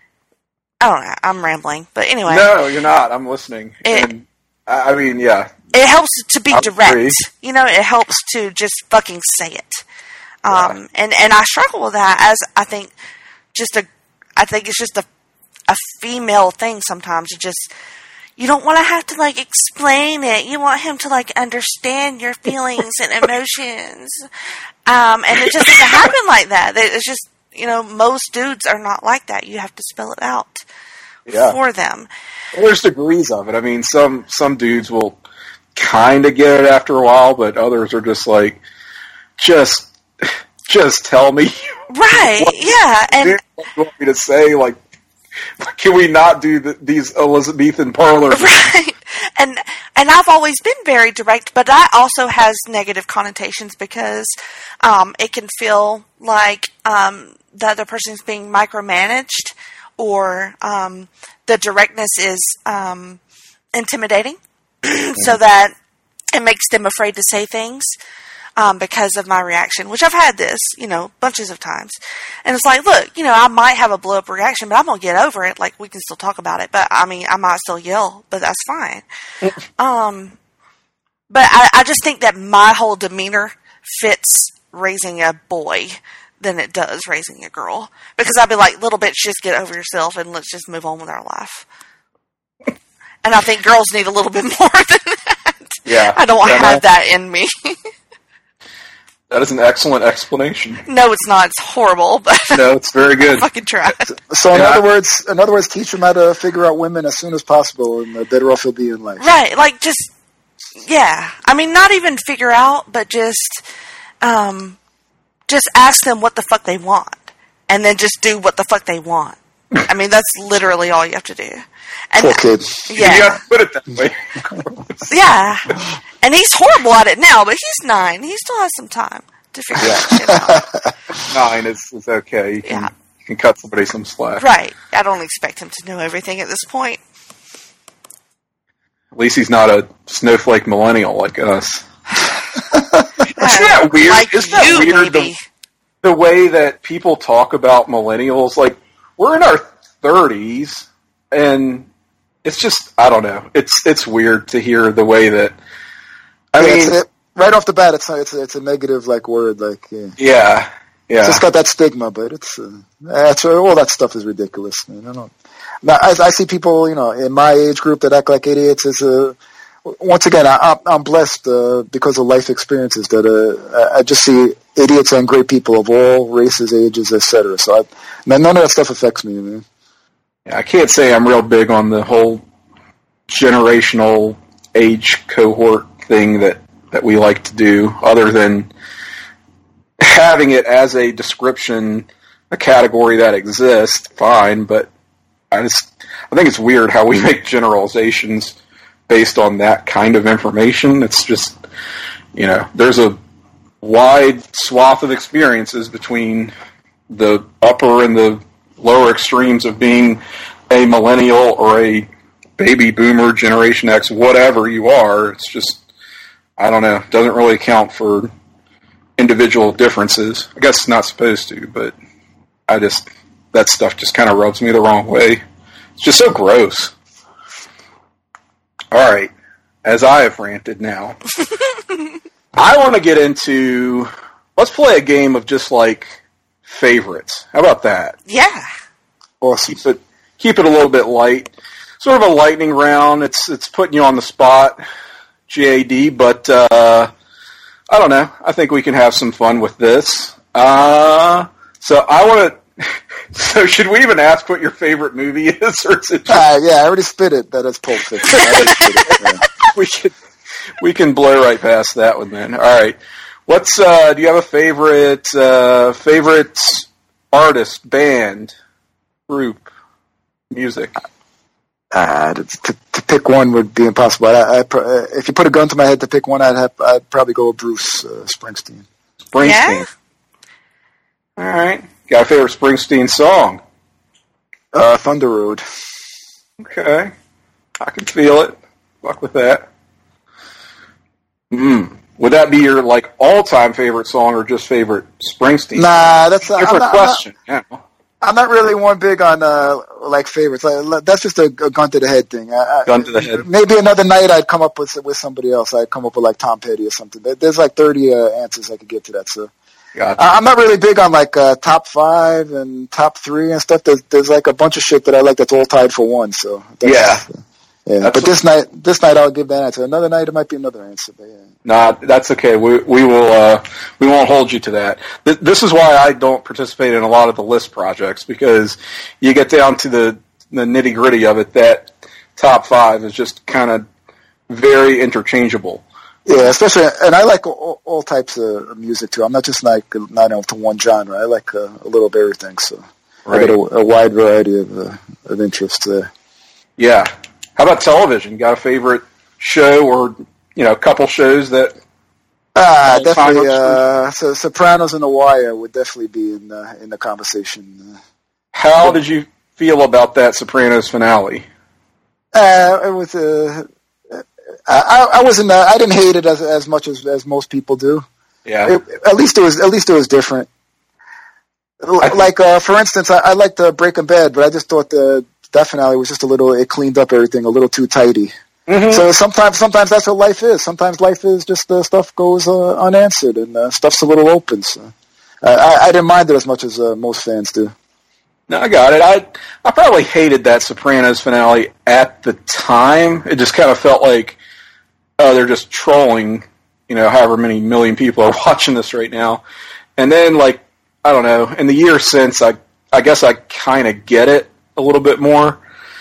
I don't know, I'm rambling, but anyway. No, you're not. I'm listening. It, and I mean, yeah. It helps to be I'm direct. free. You know, it helps to just fucking say it. Um, yeah. and, and I struggle with that as I think just a, I think it's just a, a female thing sometimes. You just, you don't want to have to like explain it. You want him to like understand your feelings and emotions. Um, and it just doesn't happen like that. It's just, you know, most dudes are not like that. You have to spell it out yeah. for them. Well, there's degrees of it. I mean, some, some dudes will kind of get it after a while, but others are just like, just, Just tell me. Right, yeah. And what you want me to say? Like, can we not do the, these Elizabethan parlors? Right. And and I've always been very direct, but that also has negative connotations because um, it can feel like um, the other person's being micromanaged, or um, the directness is um, intimidating, so that it makes them afraid to say things. Um, because of my reaction, which I've had this, you know, bunches of times. And it's like, look, you know, I might have a blow-up reaction, but I'm going to get over it. Like, we can still talk about it. But, I mean, I might still yell, but that's fine. um, but I, I just think that my whole demeanor fits raising a boy than it does raising a girl. Because I'd be like, little bitch, just get over yourself and let's just move on with our life. And I think girls need a little bit more than that. Yeah. I don't have that in me. That is an excellent explanation. No, it's not. It's horrible, but no, it's very good. I fucking tried. So, in yeah. other words, in other words, teach them how to figure out women as soon as possible, and the better off you'll be in life. Right? Like, just yeah. I mean, not even figure out, but just, um, just ask them what the fuck they want, and then just do what the fuck they want. I mean, that's literally all you have to do. And, Poor kids. Yeah. You have to put it that way. Yeah. And he's horrible at it now, but he's nine. He still has some time to figure yeah. that shit out. Nine is, is okay. You can, yeah. you can cut somebody some slack. Right. I don't expect him to know everything at this point. At least he's not a snowflake millennial like us. Isn't that weird? Like Isn't that you, weird the, the way that people talk about millennials? Like, we're in our thirties, and it's just, I don't know. It's it's weird to hear the way that, I yeah, mean... It's, it, right off the bat, it's it's a, it's a negative, like, word, like, yeah. Yeah, yeah. It's just got that stigma, but it's, uh, that's, all that stuff is ridiculous, man. I don't, now, I, I see people, you know, in my age group that act like idiots. It's a, once again, I, I'm blessed, uh, because of life experiences that, uh, I just see idiots and great people of all races, ages, et cetera. So I, none of that stuff affects me, man. Yeah, I can't say I'm real big on the whole generational age cohort thing that, that we like to do, other than having it as a description, a category that exists, fine, but I just, I think it's weird how we make generalizations based on that kind of information. It's just, you know, there's a wide swath of experiences between the upper and the lower extremes of being a millennial or a baby boomer, Generation X, whatever you are. It's just, I don't know, doesn't really account for individual differences. I guess it's not supposed to, but I just, that stuff just kind of rubs me the wrong way. It's just so gross. All right, as I have ranted now, I want to get into, let's play a game of just like favorites. How about that? Yeah. Awesome. Keep it, keep it a little bit light. Sort of a lightning round. It's it's putting you on the spot, G A D, but uh, I don't know. I think we can have some fun with this. Uh, so I want to. So should we even ask what your favorite movie is, or is it? Just... Uh, yeah, I already spit it. That is Pulp Fiction. I already spit it, yeah. We can we can blow right past that one then. All right. What's uh, do you have a favorite uh, favorite artist, band, group, music? Uh, to, to, to pick one would be impossible. I, I, if you put a gun to my head to pick one, I'd have, I'd probably go with Bruce uh, Springsteen. Springsteen. Yeah? All right. Got a favorite Springsteen song? Uh, Thunder Road. Okay. I can feel it. Fuck with that. Hmm. Would that be your like all-time favorite song or just favorite Springsteen? Nah, that's a different I'm not, question. I'm not, yeah. I'm not really one big on uh, like favorites. Like, that's just a, a gun to the head thing. I, gun to the head. Maybe another night I'd come up with with somebody else. I'd come up with like Tom Petty or something. There's like thirty uh, answers I could give to that. So gotcha. I'm not really big on like uh, top five and top three and stuff. There's, there's like a bunch of shit that I like that's all tied for one. So that's, yeah. Uh, Yeah, but this night, this night I'll give that answer. Another night it might be another answer. But yeah. Nah, that's okay. We we will uh, we won't hold you to that. Th- this is why I don't participate in a lot of the list projects, because you get down to the the nitty gritty of it. That top five is just kind of very interchangeable. Yeah, especially, and I like all, all types of music too. I'm not just like not into one genre. I like uh, a little of everything. So right. I got a, a wide variety of uh, of interests there. Yeah. How about television? Got a favorite show or, you know, a couple shows that... Ah, uh, definitely, uh, so Sopranos and The Wire would definitely be in the, in the conversation. How did you feel about that Sopranos finale? Uh, it was, uh, I, I wasn't, uh, I didn't hate it as, as much as, as most people do. Yeah. It, at least it was, at least it was different. Like, uh, for instance, I, I liked uh, Breaking Bad, but I just thought the, that finale was just a little, it cleaned up everything a little too tidy. Mm-hmm. So sometimes, sometimes that's what life is. Sometimes life is just uh, stuff goes uh, unanswered and uh, stuff's a little open. So uh, I, I didn't mind it as much as uh, most fans do. No, I got it. I I probably hated that Sopranos finale at the time. It just kind of felt like, oh, they're just trolling, you know, however many million people are watching this right now. And then, like, I don't know, in the years since, I I guess I kind of get it a little bit more.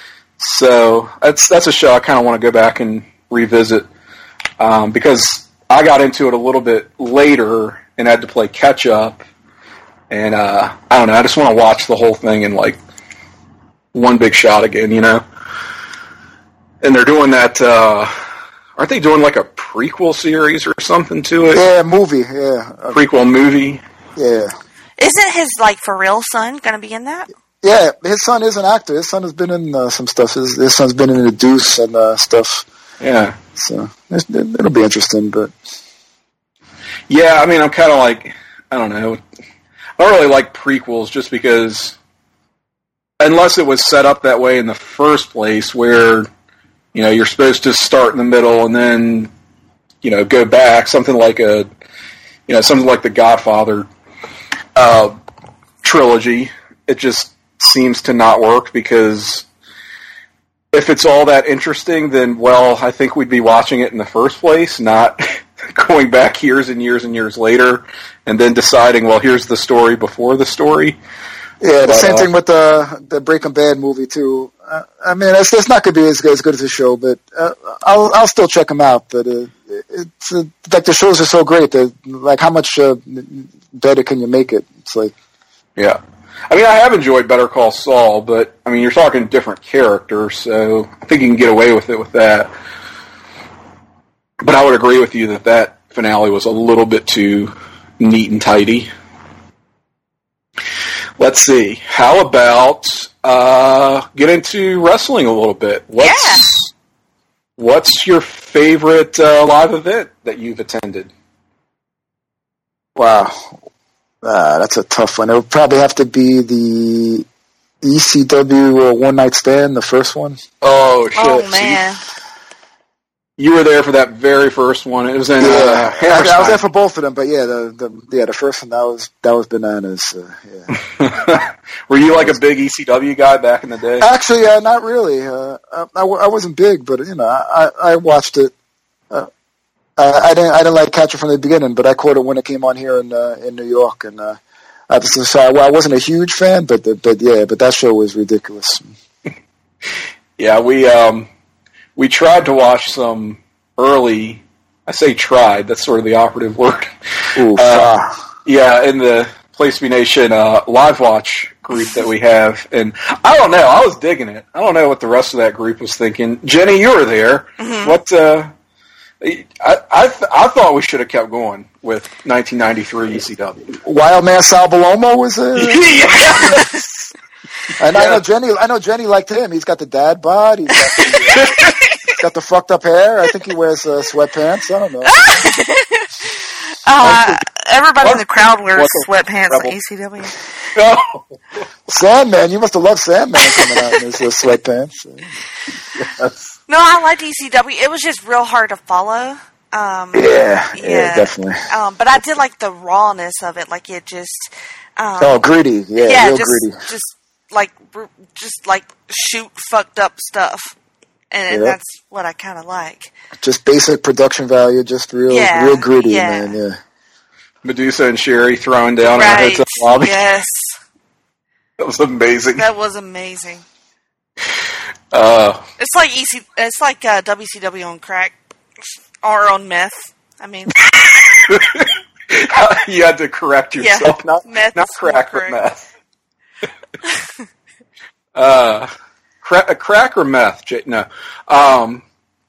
So that's that's a show I kind of want to go back and revisit, um, because I got into it a little bit later and had to play catch up. And uh, I don't know, I just want to watch the whole thing in like one big shot again, you know. And they're doing that. Uh, aren't they doing like a prequel series or something to it? Yeah, movie. Yeah, a prequel movie. Yeah. Isn't his like for real son going to be in that? Yeah, his son is an actor. His son has been in uh, some stuff. His, his son's been in The Deuce and uh, stuff. Yeah. So it, it'll be interesting, but... Yeah, I mean, I'm kind of like, I don't know. I don't really like prequels just because unless it was set up that way in the first place, where you know you're supposed to start in the middle and then you know go back, something like a you know something like the Godfather uh, trilogy. It just seems to not work, because if it's all that interesting, then well, I think we'd be watching it in the first place, not going back years and years and years later and then deciding, well, here's the story before the story. Yeah, the but, same uh, thing with the the Breaking Bad movie too. Uh, I mean, it's, it's not going to be as good, as good as the show, but uh, I'll I'll still check them out. But uh, it's uh, like the shows are so great that like how much uh, better can you make it? It's like yeah. I mean, I have enjoyed Better Call Saul, but I mean, you're talking different characters, so I think you can get away with it with that. But I would agree with you that that finale was a little bit too neat and tidy. Let's see. How about uh, get into wrestling a little bit? What's, yeah. What's your favorite uh, live event that you've attended? Wow. Uh, that's a tough one. It would probably have to be the E C W uh, One Night Stand, the first one. Oh, shit. Oh, man. So you, you were there for that very first one. It was in yeah, uh, I, I was there for both of them, but yeah, the, the yeah the first one, that was that was bananas. Uh, yeah. Were you like a big E C W guy back in the day? Actually, uh, not really. Uh, I, I, I wasn't big, but you know, I, I watched it. Uh, I, I didn't I didn't like catch it from the beginning, but I caught it when it came on here in uh, in New York, and uh, I was so well, I wasn't a huge fan, but the, but yeah, but that show was ridiculous. Yeah, we um we tried to watch some early. I say tried. That's sort of the operative word. Ooh, uh, yeah, in the Place to Be Nation uh, live watch group that we have, and I don't know. I was digging it. I don't know what the rest of that group was thinking. Jenny, you were there. Mm-hmm. What? Uh, I I, th- I thought we should have kept going with nineteen ninety-three E C W. Wild Man Sal Balomo was there. Yes. And yeah. I know Jenny. I know Jenny liked him. He's got the dad bod. He's got the, he's got the fucked up hair. I think he wears uh, sweatpants. I don't know. uh, everybody what? in the crowd wears What's sweatpants at E C W. Oh. Sandman, you must have loved Sandman coming out in his uh, sweatpants. Yes. No, I liked E C W. It was just real hard to follow. Um, yeah, yeah, yeah, definitely. Um, but I did like the rawness of it. Like it just. Um, oh, gritty. Yeah, yeah, real just, gritty. Just like, just like shoot fucked up stuff, and, and yep. that's what I kind of like. Just basic production value, just real, yeah, real gritty, yeah. man. Yeah. Medusa and Sherry throwing down right. in the hotel lobby. Yes, that was amazing. That was amazing. Uh, it's like E C. It's like uh, W C W on crack or on meth. I mean, you had to correct yourself. Yeah, not meth not crack, but correct. meth. uh, cra- crack or meth? J- no. Um,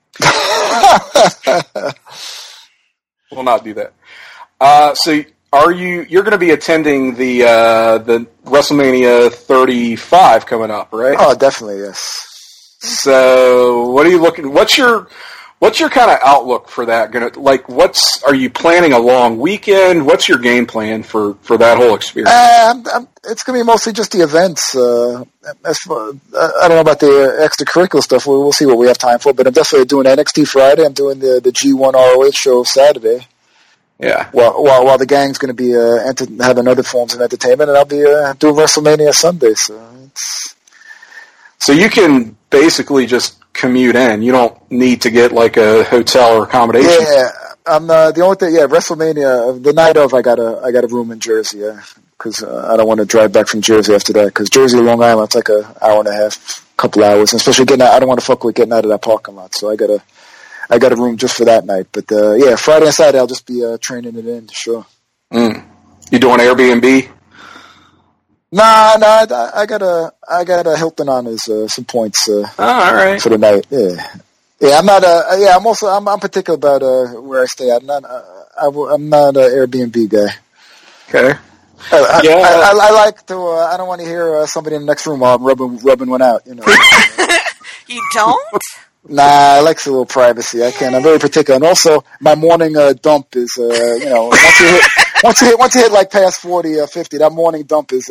we'll not do that. Uh, so, are you? You're going to be attending the uh, the WrestleMania thirty-five coming up, right? Oh, definitely, yes. So, what are you looking? What's your what's your kind of outlook for that? Gonna like, what's are you planning a long weekend? What's your game plan for, for that whole experience? Uh, I'm, I'm, it's going to be mostly just the events. Uh, as for, uh, I don't know about the extracurricular stuff. We'll, we'll see what we have time for. But I'm definitely doing N X T Friday. I'm doing the the G one R O H show Saturday. Yeah. While while, while the gang's going to be uh, enter- having other forms of entertainment, and I'll be uh, doing WrestleMania Sunday. So it's. So you can basically just commute in. You don't need to get like a hotel or accommodation. Yeah, I'm uh, the only thing. Yeah, WrestleMania the night of, I got a I got a room in Jersey. Yeah, because uh, I don't want to drive back from Jersey after that. Because Jersey to Long Island, it's like a hour and a half, couple hours, and especially getting out. I don't want to fuck with getting out of that parking lot. So I got a I got a room just for that night. But uh, yeah, Friday and Saturday I'll just be uh, training it in. Sure. Mm. You doing Airbnb? Nah, nah. I, I got a I got a Hilton on his uh, some points. Uh, oh, all right. For the night. Yeah. Yeah, I'm not. Uh, yeah, I'm also. I'm, I'm particular about uh, where I stay. I'm not. Uh, I, I'm not an Airbnb guy. Okay. I, yeah. I, I, I like to. Uh, I don't want to hear uh, somebody in the next room while I'm rubbing rubbing one out. You know. You don't? Nah, I like a little privacy. I can. I'm very particular, and also my morning uh, dump is. Uh, you know, once you hit, once you hit, once you hit like past forty or fifty, that morning dump is. Uh,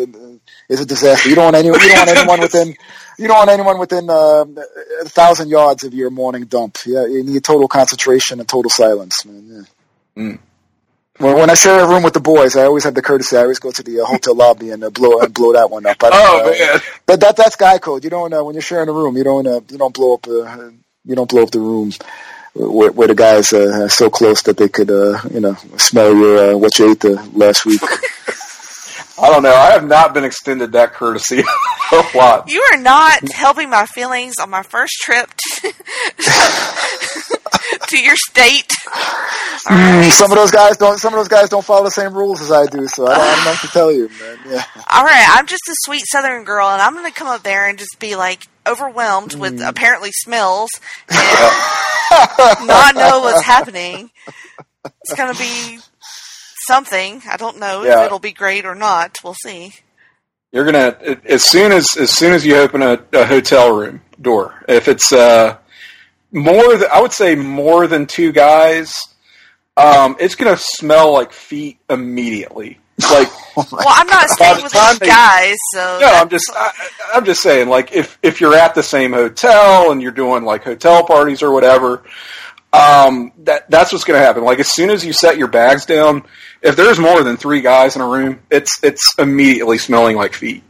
is a disaster. You don't want anyone. You don't want anyone within. You don't want anyone within uh, a thousand yards of your morning dump. Yeah, you need total concentration and total silence, man. Yeah. Mm. When, when I share a room with the boys, I always have the courtesy. I always go to the uh, hotel lobby and uh, blow and blow that one up. I, oh uh, man, but that that's guy code. You don't uh, when you're sharing a room, you don't uh, you don't blow up uh, you don't blow up the room where, where the guys uh, are so close that they could uh, you know smell your uh, what you ate uh, last week. I don't know. I have not been extended that courtesy a lot. You are not helping my feelings on my first trip to, to your state. Right. Some of those guys don't. Some of those guys don't follow the same rules as I do. So I don't, I don't know what to tell you, man. Yeah. All right, I'm just a sweet Southern girl, and I'm going to come up there and just be like overwhelmed mm. with apparently smells and not know what's happening. It's going to be something. I don't know yeah. if it'll be great or not. We'll see. You're gonna as soon as as soon as you open a, a hotel room door, if it's uh, more than, I would say more than two guys, um, it's gonna smell like feet immediately. Like, well, I'm not staying with these guys, so no, I'm just I, I'm just saying, like if if you're at the same hotel and you're doing like hotel parties or whatever. Um, that that's what's going to happen. Like as soon as you set your bags down, if there's more than three guys in a room, it's it's immediately smelling like feet.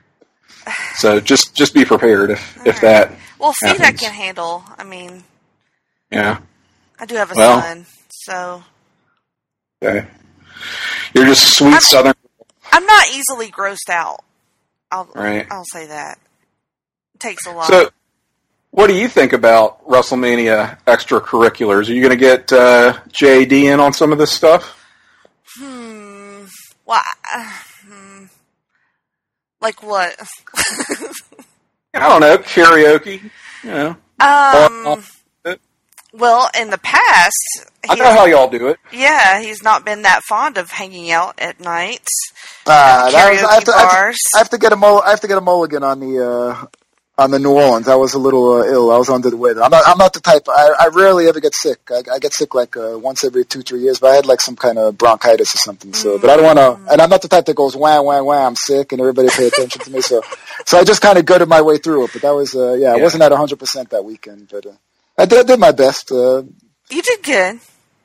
So just just be prepared if All if right. that. Well, feet happens. I can handle. I mean, yeah, I do have a well, son, so okay. You're just a sweet I'm, Southern. I'm not easily grossed out. I'll right. I'll say that. It takes a lot. So, what do you think about WrestleMania extracurriculars? Are you going to get uh, J D in on some of this stuff? Hmm. Well, uh, hmm. Like what? I don't know. Karaoke. You know. Um. Well, in the past, I know how y'all do it. Yeah, he's not been that fond of hanging out at nights. Uh, karaoke that was, I have to, bars. I have to, I have to get a mul- I have to get a mulligan on the. Uh, On the New Orleans, I was a little uh, ill. I was under the weather. I'm not. I'm not the type. I, I rarely ever get sick. I, I get sick like uh, once every two, three years. But I had like some kind of bronchitis or something. So, mm. but I don't want to. And I'm not the type that goes wham, wham, wham. I'm sick, and everybody pay attention to me. So, so I just kind of gutted my way through it. But that was, uh, yeah, I yeah. wasn't at one hundred percent that weekend. But uh, I did, I did my best. Uh, you did good.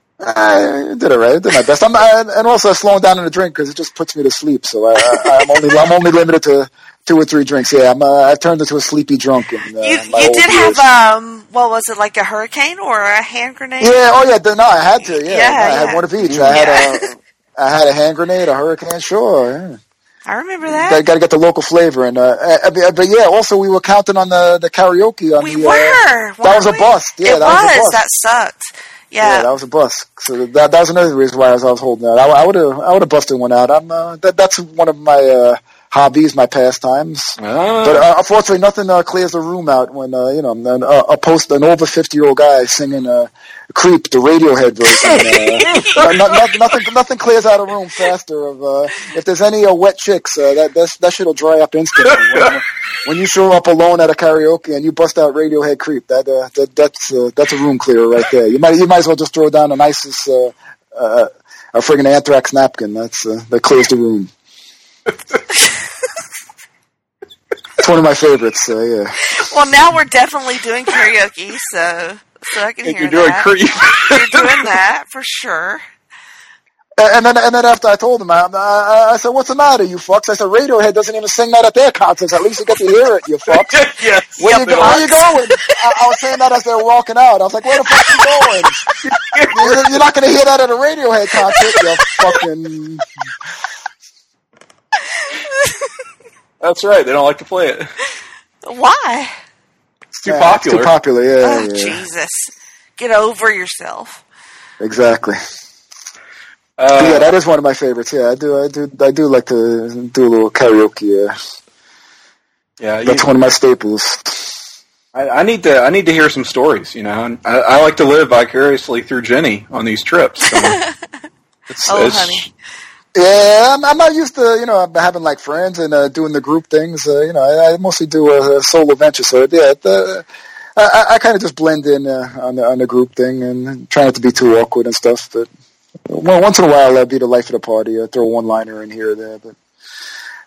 I did it right. I did my best. I'm I, and also slowing down on the drink because it just puts me to sleep. So I, I, I'm only I'm only limited to two or three drinks. Yeah, I'm. Uh, I've turned into a sleepy drunk. In, uh, you you did years. have um. What was it, like a hurricane or a hand grenade? Yeah. Oh yeah. No, I had to. Yeah. yeah I yeah. had one of each. I had yeah. a I had a hand grenade, a hurricane. Sure. Yeah. I remember that. Got to get the local flavor, and uh, uh, but yeah. Also, we were counting on the the karaoke. On we the, were. Uh, that was a bust. Yeah, it that was. was a bust. That sucked. Yeah. yeah, that was a bust. So that that was another reason why I was, I was holding out. I would have I would have busted one out. I'm uh, that that's one of my uh, hobbies, my pastimes. Oh. But uh, unfortunately, nothing uh, clears the room out when uh, you know an, uh, a post an over fifty year old guy singing uh, "Creep" the Radiohead version. uh, no, no, nothing nothing clears out a room faster. Of uh, if there's any uh, wet chicks, uh, that that's, that shit'll dry up instantly. When, when you show up alone at a karaoke and you bust out Radiohead "Creep," that, uh, that that's uh, that's a room clearer right there. You might you might as well just throw down the nicest uh, uh, a friggin' anthrax napkin. That's uh, that clears the room. It's one of my favorites. So yeah. Well, now we're definitely doing karaoke, so so I can and hear you're that. Doing creep. You're doing that for sure. And then, and then after I told him, I, I, I said, "What's the matter, you fucks?" I said, "Radiohead doesn't even sing that at their concerts. At least you get to hear it, you fucks." Yes. Where, you, where you going? I, I was saying that as they were walking out. I was like, "Where the fuck are you going? You're, you're not going to hear that at a Radiohead concert, you fucking." That's right. They don't like to play it. Why? It's too yeah, popular. It's too popular. Yeah. Oh, yeah. Jesus! Get over yourself. Exactly. Uh, yeah, that is one of my favorites. Yeah, I do. I do. I do like to do a little karaoke. Yeah, yeah, that's you, one of my staples. I, I need to. I need to hear some stories. You know, and I, I like to live vicariously through Jenny on these trips. So it's, oh, it's, honey. Yeah, I'm, I'm not used to you know having like friends and uh, doing the group things. Uh, you know, I, I mostly do a, a solo venture. So yeah, the, I, I kind of just blend in uh, on the on the group thing and try not to be too awkward and stuff. But well, once in a while, I'll be the life of the party. I throw one liner in here or there, but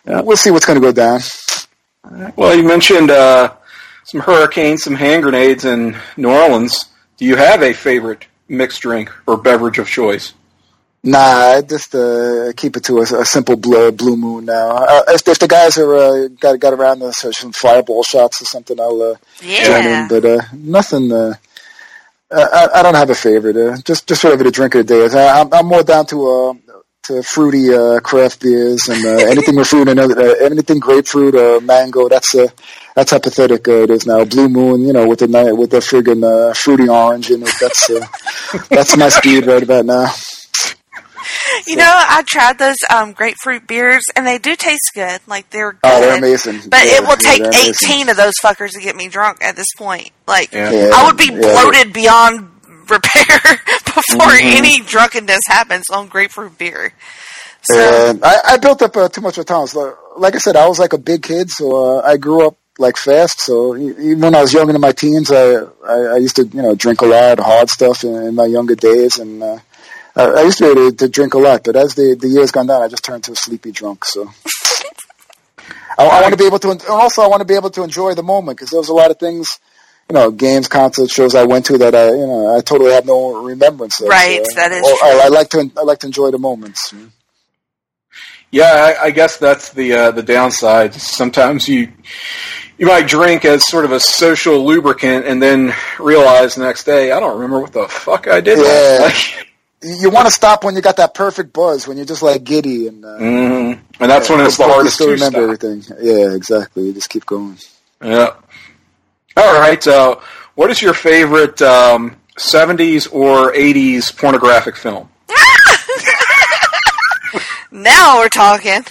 yeah, we'll see what's going to go down. Well, you mentioned uh, some hurricanes, some hand grenades in New Orleans. Do you have a favorite mixed drink or beverage of choice? Nah, I just uh, keep it to a, a simple blue, blue moon now. Uh, if, if the guys are uh, got got around to uh, some fireball shots or something, I'll uh, yeah. join in. But uh, nothing. Uh, I, I don't have a favorite. Uh, just just whatever the drink of the day is. I, I'm, I'm more down to uh, to fruity uh, craft beers and uh, anything with fruit and uh, anything grapefruit or mango. That's uh, that's how pathetic uh, it is now. Blue Moon, you know, with the night with the friggin' uh, fruity orange in it. That's uh, that's my speed right about now. You know, I tried those um, grapefruit beers, and they do taste good. Like, they're good. Oh, they're amazing. But yeah, it will take yeah, eighteen of those fuckers to get me drunk at this point. Like, yeah. Yeah, I would be yeah. bloated beyond repair before mm-hmm. any drunkenness happens on grapefruit beer. So, and I, I built up uh, too much of tolerance. Like I said, I was like a big kid, so uh, I grew up like fast. So even when I was younger in my teens, I, I, I used to, you know, drink a lot of hard stuff in, in my younger days, and uh, I, I used to be able to, to drink a lot. But as the, the years gone down, I just turned to a sleepy drunk. So I, I want to be able to, and also I want to be able to enjoy the moment, because there was a lot of things, you know, games, concerts, shows I went to that I, you know, I totally have no remembrance of. Right, so, that is well, true. I, I like to, I like to enjoy the moments. Yeah, I, I guess that's the uh, the downside. Sometimes you you might drink as sort of a social lubricant, and then realize the next day, I don't remember what the fuck I did. Yeah. Last night. You want to stop when you got that perfect buzz, when you're just like giddy, and uh, mm-hmm. and that's yeah, when it's the hardest to to remember stop. everything. Yeah, exactly. You just keep going. Yeah. All right. Uh, what is your favorite um, seventies or eighties pornographic film? Now we're talking.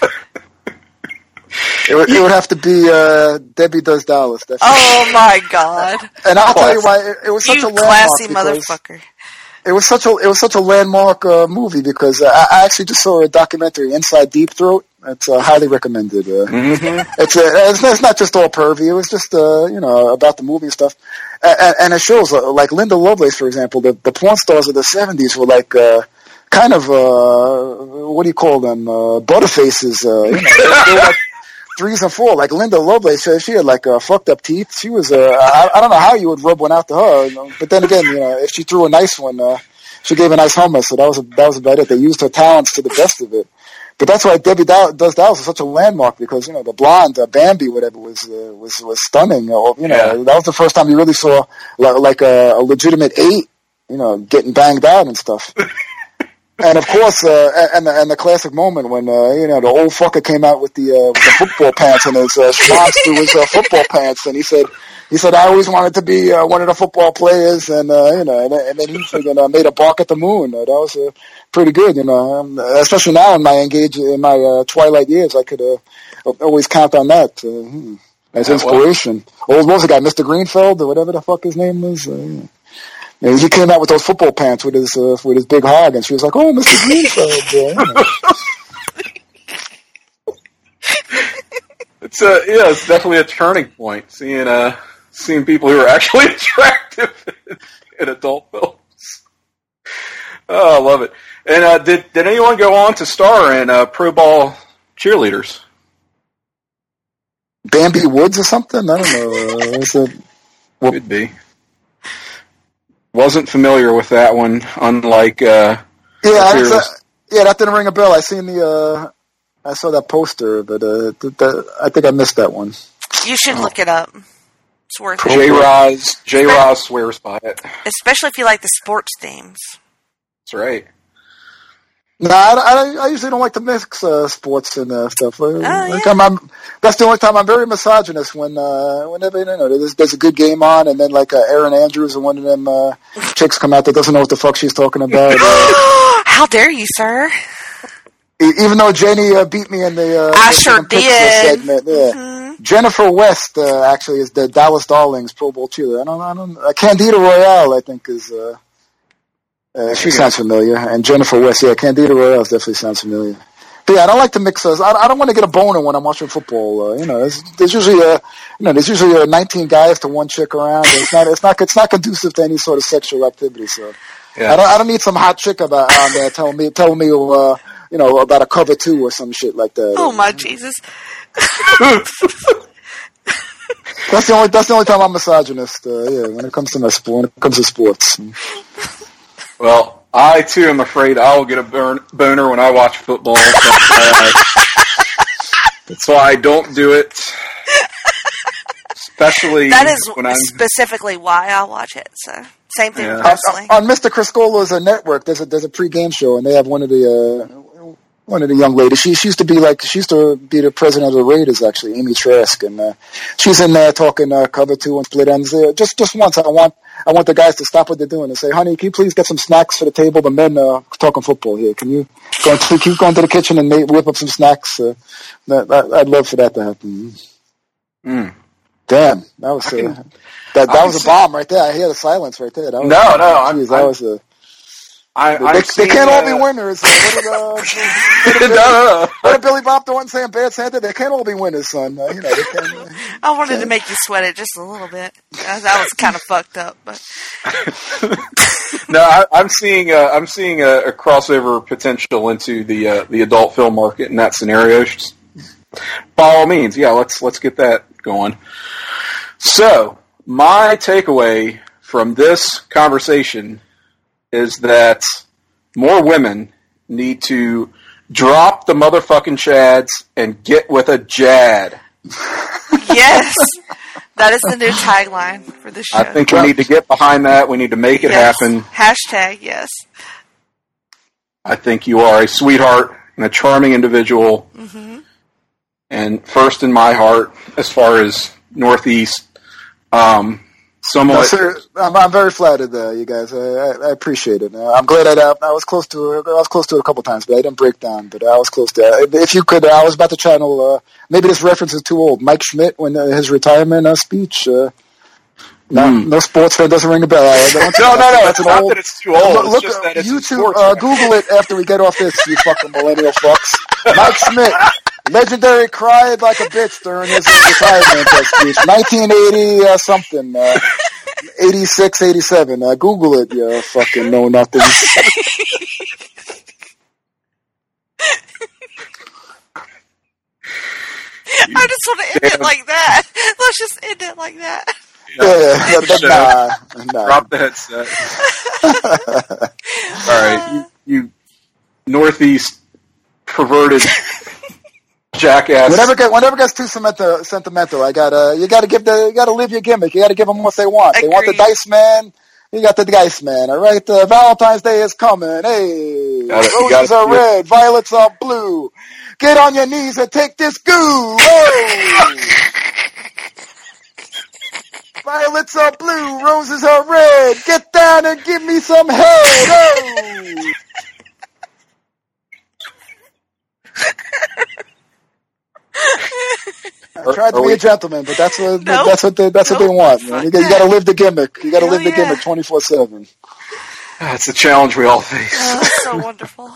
It would, it would have to be uh, Debbie Does Dallas. Definitely. Oh my god! And I'll tell you why it, it was such you a landmark. classy because motherfucker. It was such a it was such a landmark uh, movie because uh, I, I actually just saw a documentary, Inside Deep Throat. It's uh, highly recommended. Uh, mm-hmm. It's uh, it's, it's not just all pervy. It was just uh, you know about the movie and stuff, and, and it shows uh, like Linda Lovelace, for example. The the porn stars of the seventies were like. Uh, Kind of, uh, what do you call them? Uh, butterfaces. Uh, you know, they, they were like threes and four. Like Linda Lovelace, she had like uh, fucked up teeth. She was, uh, I, I don't know how you would rub one out to her. You know? But then again, you know, if she threw a nice one, uh, she gave a nice hummus. So that was that was about it. They used her talents to the best of it. But that's why Debbie Dow- Does Dallas is such a landmark, because you know the blonde uh, Bambi, whatever, was uh, was was stunning. Uh, you know, yeah. That was the first time you really saw like, like a, a legitimate eight, you know, getting banged out and stuff. And of course, uh, and, the, and the classic moment when, uh, you know, the old fucker came out with the, uh, with the football pants and his, uh, slots through his, uh, football pants. And he said, he said, I always wanted to be, uh, one of the football players. And, uh, you know, and, and then he friggin', uh, made a bark at the moon. Uh, that was, uh, pretty good, you know, um, especially now in my engage, in my, uh, twilight years, I could, uh, always count on that, uh, as inspiration. Or what was the guy, Mister Greenfeld or whatever the fuck his name was? Uh, yeah. And he came out with those football pants with his uh, with his big hog, and she was like, "Oh, Mister Greenfeld." Yeah. It's a yeah, it's definitely a turning point. Seeing uh, seeing people who are actually attractive in, in adult films. Oh, I love it. And uh, did did anyone go on to star in uh, Pro Ball Cheerleaders? Bambi Woods or something? I don't know. Uh, is it, well, could be. Wasn't familiar with that one, unlike uh yeah, that's a, yeah, that didn't ring a bell. I seen the uh I saw that poster, but uh th- th- I think I missed that one. You should look it up. It's worth it. J Roz J Roz swears by it. Especially if you like the sports themes. That's right. No, nah, I, I, I usually don't like to mix uh, sports and uh, stuff. Oh, like yeah. I'm, I'm, that's the only time I'm very misogynist when, uh, whenever you know there's, there's a good game on, and then like uh, Erin Andrews and one of them uh, chicks come out that doesn't know what the fuck she's talking about. Uh, How dare you, sir? Even though Jenny uh, beat me in the, uh, I the sure did. segment, yeah. Mm-hmm. Jennifer West uh, actually is the Dallas Darlings Pro Bowl cheerleader. I don't, I don't. Uh, Candida Royale, I think, is. Uh, Uh, she sounds familiar, and Jennifer West, yeah, Candida Royale definitely sounds familiar. But yeah, I don't like to mix us. I, I don't want to get a boner when I'm watching football. Uh, you know, there's, there's usually a, you know, there's usually a nineteen guys to one chick around. It's not, it's not, it's not conducive to any sort of sexual activity. So, yeah. I don't, I don't need some hot chick about on there telling me, telling me, uh, you know, about a cover two or some shit like that. Oh my Jesus! That's the only that's the only time I'm misogynist. Uh, yeah, when it comes to my sport, when it comes to sports. Well, I too am afraid I will get a burn, boner when I watch football. So, uh, that's why I don't do it. Especially that is when I'm specifically why I watch it. So same thing yeah. personally. On, on Mister Criscolo's uh, network, there's a there's a pregame show, and they have one of the uh, one of the young ladies. She, she used to be like she used to be the president of the Raiders, actually, Amy Trask, and uh, she's in there talking uh, cover two and split ends. Uh, just just once, I want I want the guys to stop what they're doing and say, "Honey, can you please get some snacks for the table? The men uh, talking football here. Can you go to, keep going to the kitchen and make, whip up some snacks? Uh, that, that, I'd love for that to happen." Mm. Damn, that was uh, can, that that was a bomb right there. I hear the silence right there. That was, no, no, geez, I'm, that was a. I, they, they, seen, they can't uh, all be winners. Uh, what, did, uh, what, did Billy, no, no, no. what did Billy Bob Thornton say in Bad Santa? They can't all be winners, son. Uh, you know, they can't, uh, I wanted to make you sweat it just a little bit. That was kind of fucked up, but no, I, I'm seeing uh, I'm seeing a, a crossover potential into the uh, the adult film market in that scenario. Just, by all means, yeah, let's let's get that going. So, my takeaway from this conversation is that more women need to drop the motherfucking chads and get with a jad. Yes, that is the new tagline for the show. I think we need to get behind that. We need to make it yes. happen. Hashtag yes. I think you are a sweetheart and a charming individual. Mm-hmm. And first in my heart, as far as Northeast, um, somewhat. No, sir, I'm, I'm very flattered, there, you guys. I, I, I appreciate it. Uh, I'm glad I, I was close to it. I was close to it a couple times, but I didn't break down. But I was close to it. If you could, I was about to channel. Uh, maybe this reference is too old. Mike Schmidt, when uh, his retirement uh, speech. Uh, no, mm. no sports fan doesn't ring a bell. I don't no, no, no. That's it's an not old, that it's too old. Look, look it's just that it's YouTube. Uh, Google it after we get off this. You fucking millennial fucks. Mike Schmidt. Legendary cried like a bitch during his retirement speech. nineteen eighty uh, something. Uh, eighty-six, eighty-seven. Uh, Google it, you fucking know nothing. I just want to end it like that. Let's just end it like that. Yeah, yeah, yeah nah, nah. Drop the headset. All right, you, you Northeast perverted jackass. Whenever get, whenever gets too sentimental, sentimental, I gotta you gotta give the you gotta live your gimmick. You gotta give them what they want. Agreed. They want the Dice Man. You got the Dice Man. All right, uh, Valentine's Day is coming. Hey, roses are red, violets are blue. Get on your knees and take this goo. Oh. Violets are blue, roses are red. Get down and give me some head. Oh. I tried to be we, a gentleman, but that's what nope, that's what they, that's nope, what they want. Man. You, got, you got to live the gimmick. You got to live yeah. the gimmick twenty four seven. That's a challenge we all face. Oh, that's so wonderful.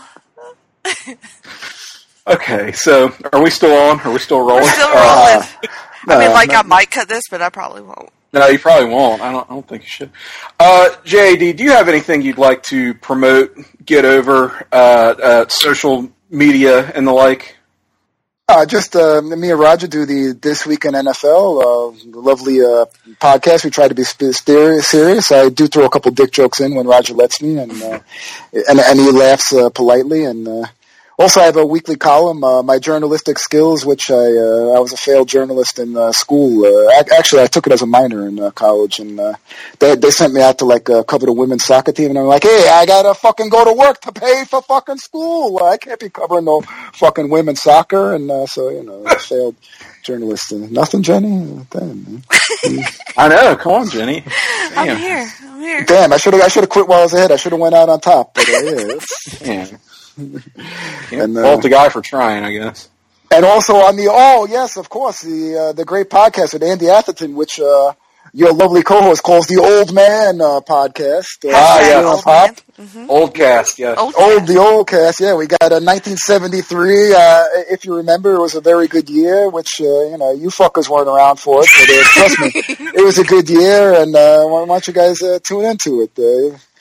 Okay, so are we still on? Are we still rolling? We're still rolling. Uh, I mean, like no, I might cut this, but I probably won't. No, you probably won't. I don't. I don't think you should. Uh, J A D, do you have anything you'd like to promote, get over, uh, uh, social media and the like? Uh, just uh, me and Roger do the This Week in N F L, uh, lovely uh, podcast. We try to be serious. I do throw a couple dick jokes in when Roger lets me, and uh, and, and he laughs uh, politely. And uh, also, I have a weekly column, uh, my journalistic skills, which I uh, I was a failed journalist in uh, school. Uh, I, actually, I took it as a minor in uh, college, and uh, they they sent me out to like uh, cover the women's soccer team, and I'm like, hey, I gotta fucking go to work to pay for fucking school. I can't be covering no fucking women's soccer, and uh, so you know, I failed journalist. And nothing, Jenny. Damn, I know. Come on, Jenny. Damn. I'm here. I'm here. Damn, I should have I should have quit while I was ahead. I should have went out on top. But uh, yeah. Damn. And uh, fault the guy for trying, I guess. And also on the oh yes, of course, the uh, the great podcast with Andy Atherton, which uh, your lovely co-host calls the Old Man uh, podcast. Uh, ah, yeah, old, Pop. Mm-hmm. Old cast, yes. Old, old the old cast, yeah. We got a nineteen seventy-three. Uh, if you remember, it was a very good year, which uh, you know you fuckers weren't around for it, but uh, trust me, it was a good year. And uh, why don't you guys uh, tune into it? Uh,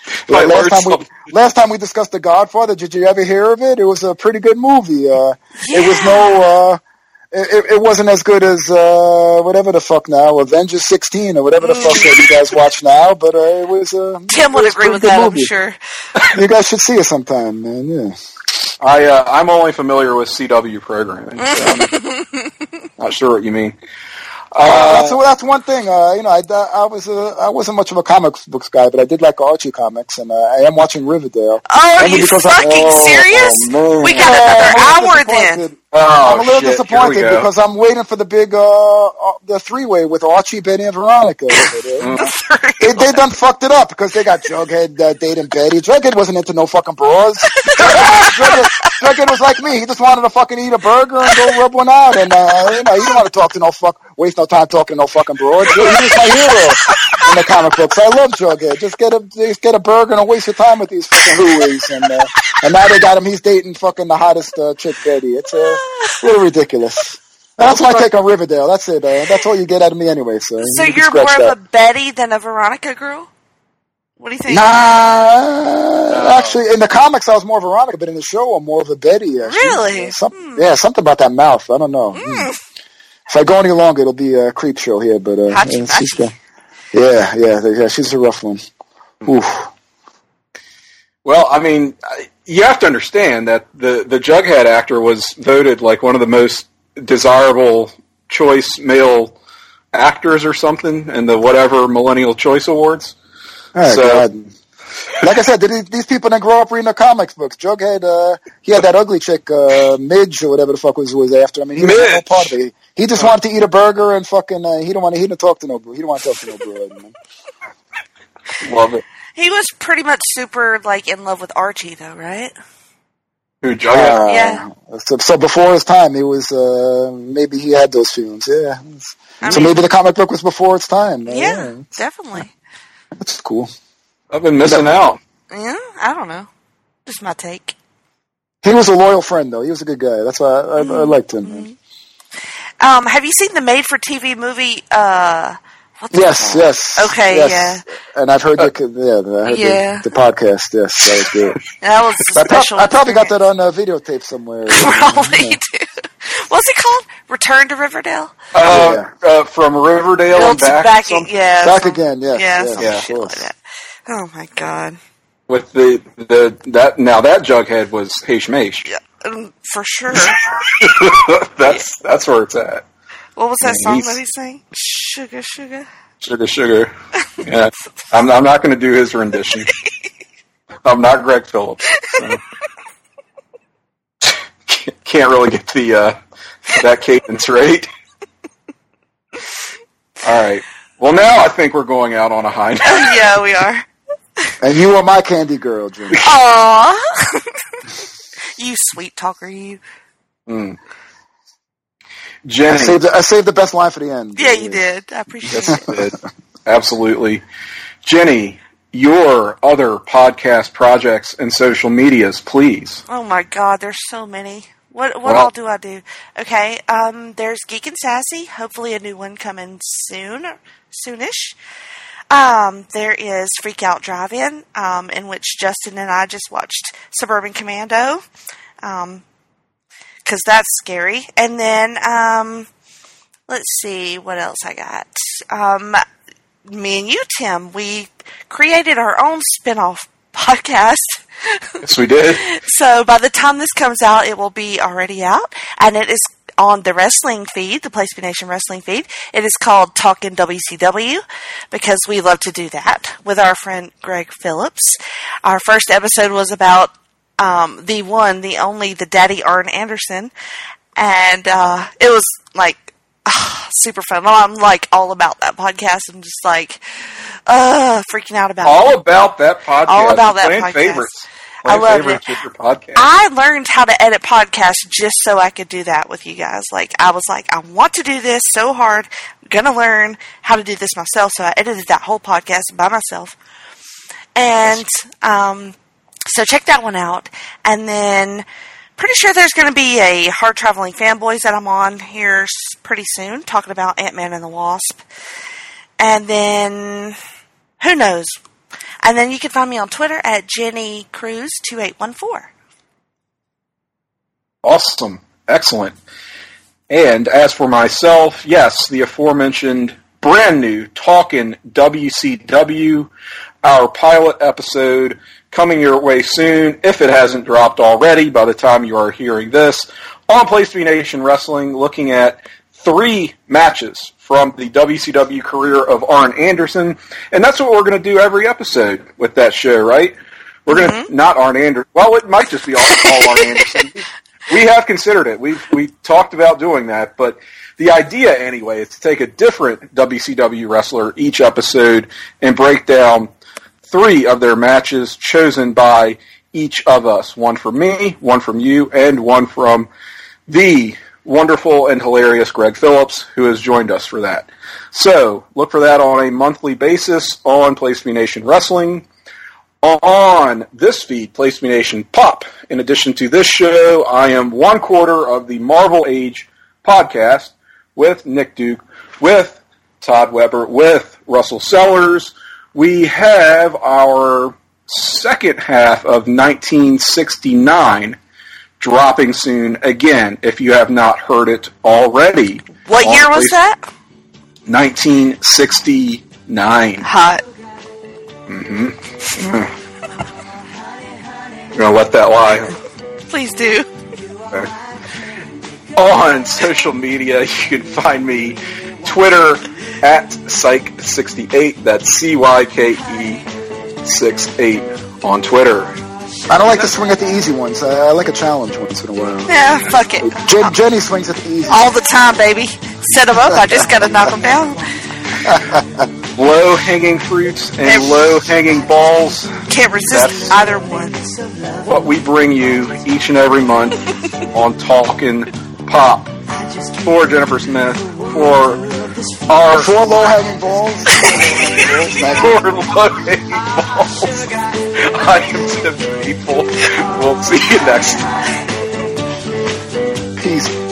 Yeah, Like, last learn time we last time we discussed The Godfather. Did you ever hear of it? It was a pretty good movie. Uh, Yeah. It was no. Uh, it, it wasn't as good as uh, whatever the fuck now, Avengers sixteen or whatever the fuck that you guys watch now. But uh, it was. Uh, Tim it would was a agree pretty with good that, movie. I'm sure. You guys should see it sometime, man. Yeah. I uh, I'm only familiar with C W programming. So I'm not sure what you mean. Uh, that's that's one thing. Uh, you know, I, I was uh, I wasn't much of a comic books guy, but I did like Archie comics, and uh, I am watching Riverdale. Oh, are Only you because I- fucking oh, serious? man. We got another I'm a little hour then. disappointed. Oh, I'm a little shit. Here we disappointed go. because I'm waiting for the big uh, uh the three way with Archie, Betty, and Veronica. they they done fucked it up because they got Jughead uh, dating Betty. Jughead wasn't into no fucking bras. Jughead, Jughead was like me. He just wanted to fucking eat a burger and go rub one out, and uh, you know he didn't want to talk to no fuck, waste no time talking to no fucking broads. He was my hero in the comic books. I love Jughead. Just get a just get a burger and waste your time with these fucking hooies, and uh, and now they got him. He's dating fucking the hottest uh, chick, Betty. It's uh, a little ridiculous. That's my take on Riverdale. That's it. Uh, that's all you get out of me anyway. So, So you can you're more scratch of that. a Betty than a Veronica girl? What do you think? Nah, actually, in the comics, I was more Veronica, but in the show, I'm more of a Betty. Actually. Really? Yeah, some, Hmm. yeah, something about that mouth. I don't know. Mm. If I go any longer, it'll be a creep show here. But uh, Hachi, yeah, she's Hachi. got- yeah, yeah, yeah, she's a rough one. Oof. Well, I mean, you have to understand that the, the Jughead actor was voted like one of the most desirable choice male actors or something in the whatever Millennial Choice Awards. Oh, So- God. Like I said, these, these people didn't grow up reading the comics books. Jughead, uh, he had that ugly chick, uh, Midge or whatever the fuck was was after. I mean, he was no Midge. part of it. He just wanted to eat a burger and fucking. Uh, he don't want. to He didn't talk to no. He didn't want to talk to no broad. Man. Love it. He was pretty much super, like, in love with Archie, though, right? Who, Jughead? Uh, Yeah. So, so before his time, he was. Uh, maybe he had those feelings. Yeah. I so mean- maybe the comic book was before its time. Uh, Yeah, definitely. that's cool. I've been missing out. Yeah, I don't know. Just my take. He was a loyal friend, though. He was a good guy. That's why I, I, I liked him. Man. Um, have you seen the made-for-T V movie, uh... What's it Yes, called? yes. Okay, yes. And I've heard the yeah, I heard Yeah. the, the podcast. Yes, that was good. That was a I, prob- special I probably got experience. that on uh, videotape somewhere. Probably do. What's it called? Return to Riverdale? Uh, uh, from Riverdale Built and back, back something yeah. Back some- again, yes, Yeah, yes, some yeah. shit like that. Oh, my God. with the the that now that Jughead was Hashmesh. Yeah, um, for sure. that's that's where it's at. What was that Yeah, song he's- that he sang? Sugar, sugar. Sugar, sugar. Yeah, I'm I'm not going to do his rendition. I'm not Greg Phillips. So. Can't- Can't really get the uh, that cadence right. All right. Well, now I think we're going out on a high note. Yeah, we are. And you are my candy girl, Jim. Aww. You sweet talker, you. Mm. I Jenny, saved, the, I saved the best line for the end. Yeah, you did. I appreciate yes, it. you did. Absolutely. Jenny, your other podcast projects and social medias, please. Oh my God, there's so many. What what Well- all do I do? Okay, um, there's Geek and Sassy. Hopefully, a new one coming soon, soonish. Um, there is Freak Out Drive-In, um, in which Justin and I just watched Suburban Commando, um, because that's scary. And then, um, let's see what else I got. Um, me and you, Tim, we created our own spin-off podcast. Yes, we did. So by the time this comes out, it will be already out, and it is on the wrestling feed, the Place to Be Nation wrestling feed. It is called Talkin' W C W, because we love to do that with our friend Greg Phillips. Our first episode was about um, the one, the only, the Daddy Arn Anderson, and uh, it was like ah, super fun. I'm like all about that podcast. I'm just like uh, freaking out about it. All about that podcast. All about that Playing podcast. favorites. I Playing love favorites it. with your podcast. I learned how to edit podcasts just so I could do that with you guys. Like, I was like, I want to do this so hard. I'm going to learn how to do this myself. So I edited that whole podcast by myself. And um, so check that one out. And then pretty sure there's going to be a Hard Traveling Fanboys that I'm on here s- pretty soon, talking about Ant-Man and the Wasp. And then, who knows? And then you can find me on Twitter at Jenny Cruz two eight one four. Awesome. Excellent. And as for myself, yes, the aforementioned brand new Talkin' W C W, our pilot episode coming your way soon, if it hasn't dropped already by the time you are hearing this, on Place to Be Nation Wrestling, looking at three matches from the W C W career of Arn Anderson. And that's what we're going to do every episode with that show, right? We're going to, mm-hmm. not Arn Anderson, well, it might just be all, all Arn Anderson. We have considered it. We've we talked about doing that, but the idea, anyway, is to take a different W C W wrestler each episode and break down three of their matches chosen by each of us. One from me, one from you, and one from the wonderful and hilarious Greg Phillips, who has joined us for that. So, look for that on a monthly basis on Place to Be Nation Wrestling. On this feed, Place to Be Nation Pop. In addition to this show, I am one quarter of the Marvel Age podcast with Nick Duke, with Todd Weber, with Russell Sellers. We have our second half of nineteen sixty-nine dropping soon. Again, if you have not heard it already. What year was that? nineteen sixty-nine. Hot. Mm-hmm. You're going to let that lie? Please do. Okay. On social media, you can find me Twitter at Cyk sixty-eight. That's C Y K E sixty-eight on Twitter. I don't like to swing at the easy ones. I, I like a challenge once in a while. Yeah, fuck it. Jen, Jenny swings at the easy all the time, baby. Set them up. I just got to knock them down. Low-hanging fruits and Every, low-hanging balls. Can't resist either one. What we bring you each and every month on Talkin' Pop. For Jennifer Smith, for our... Four low-hanging balls. Four low-hanging balls. I am Tim People. We'll see you next time. Peace.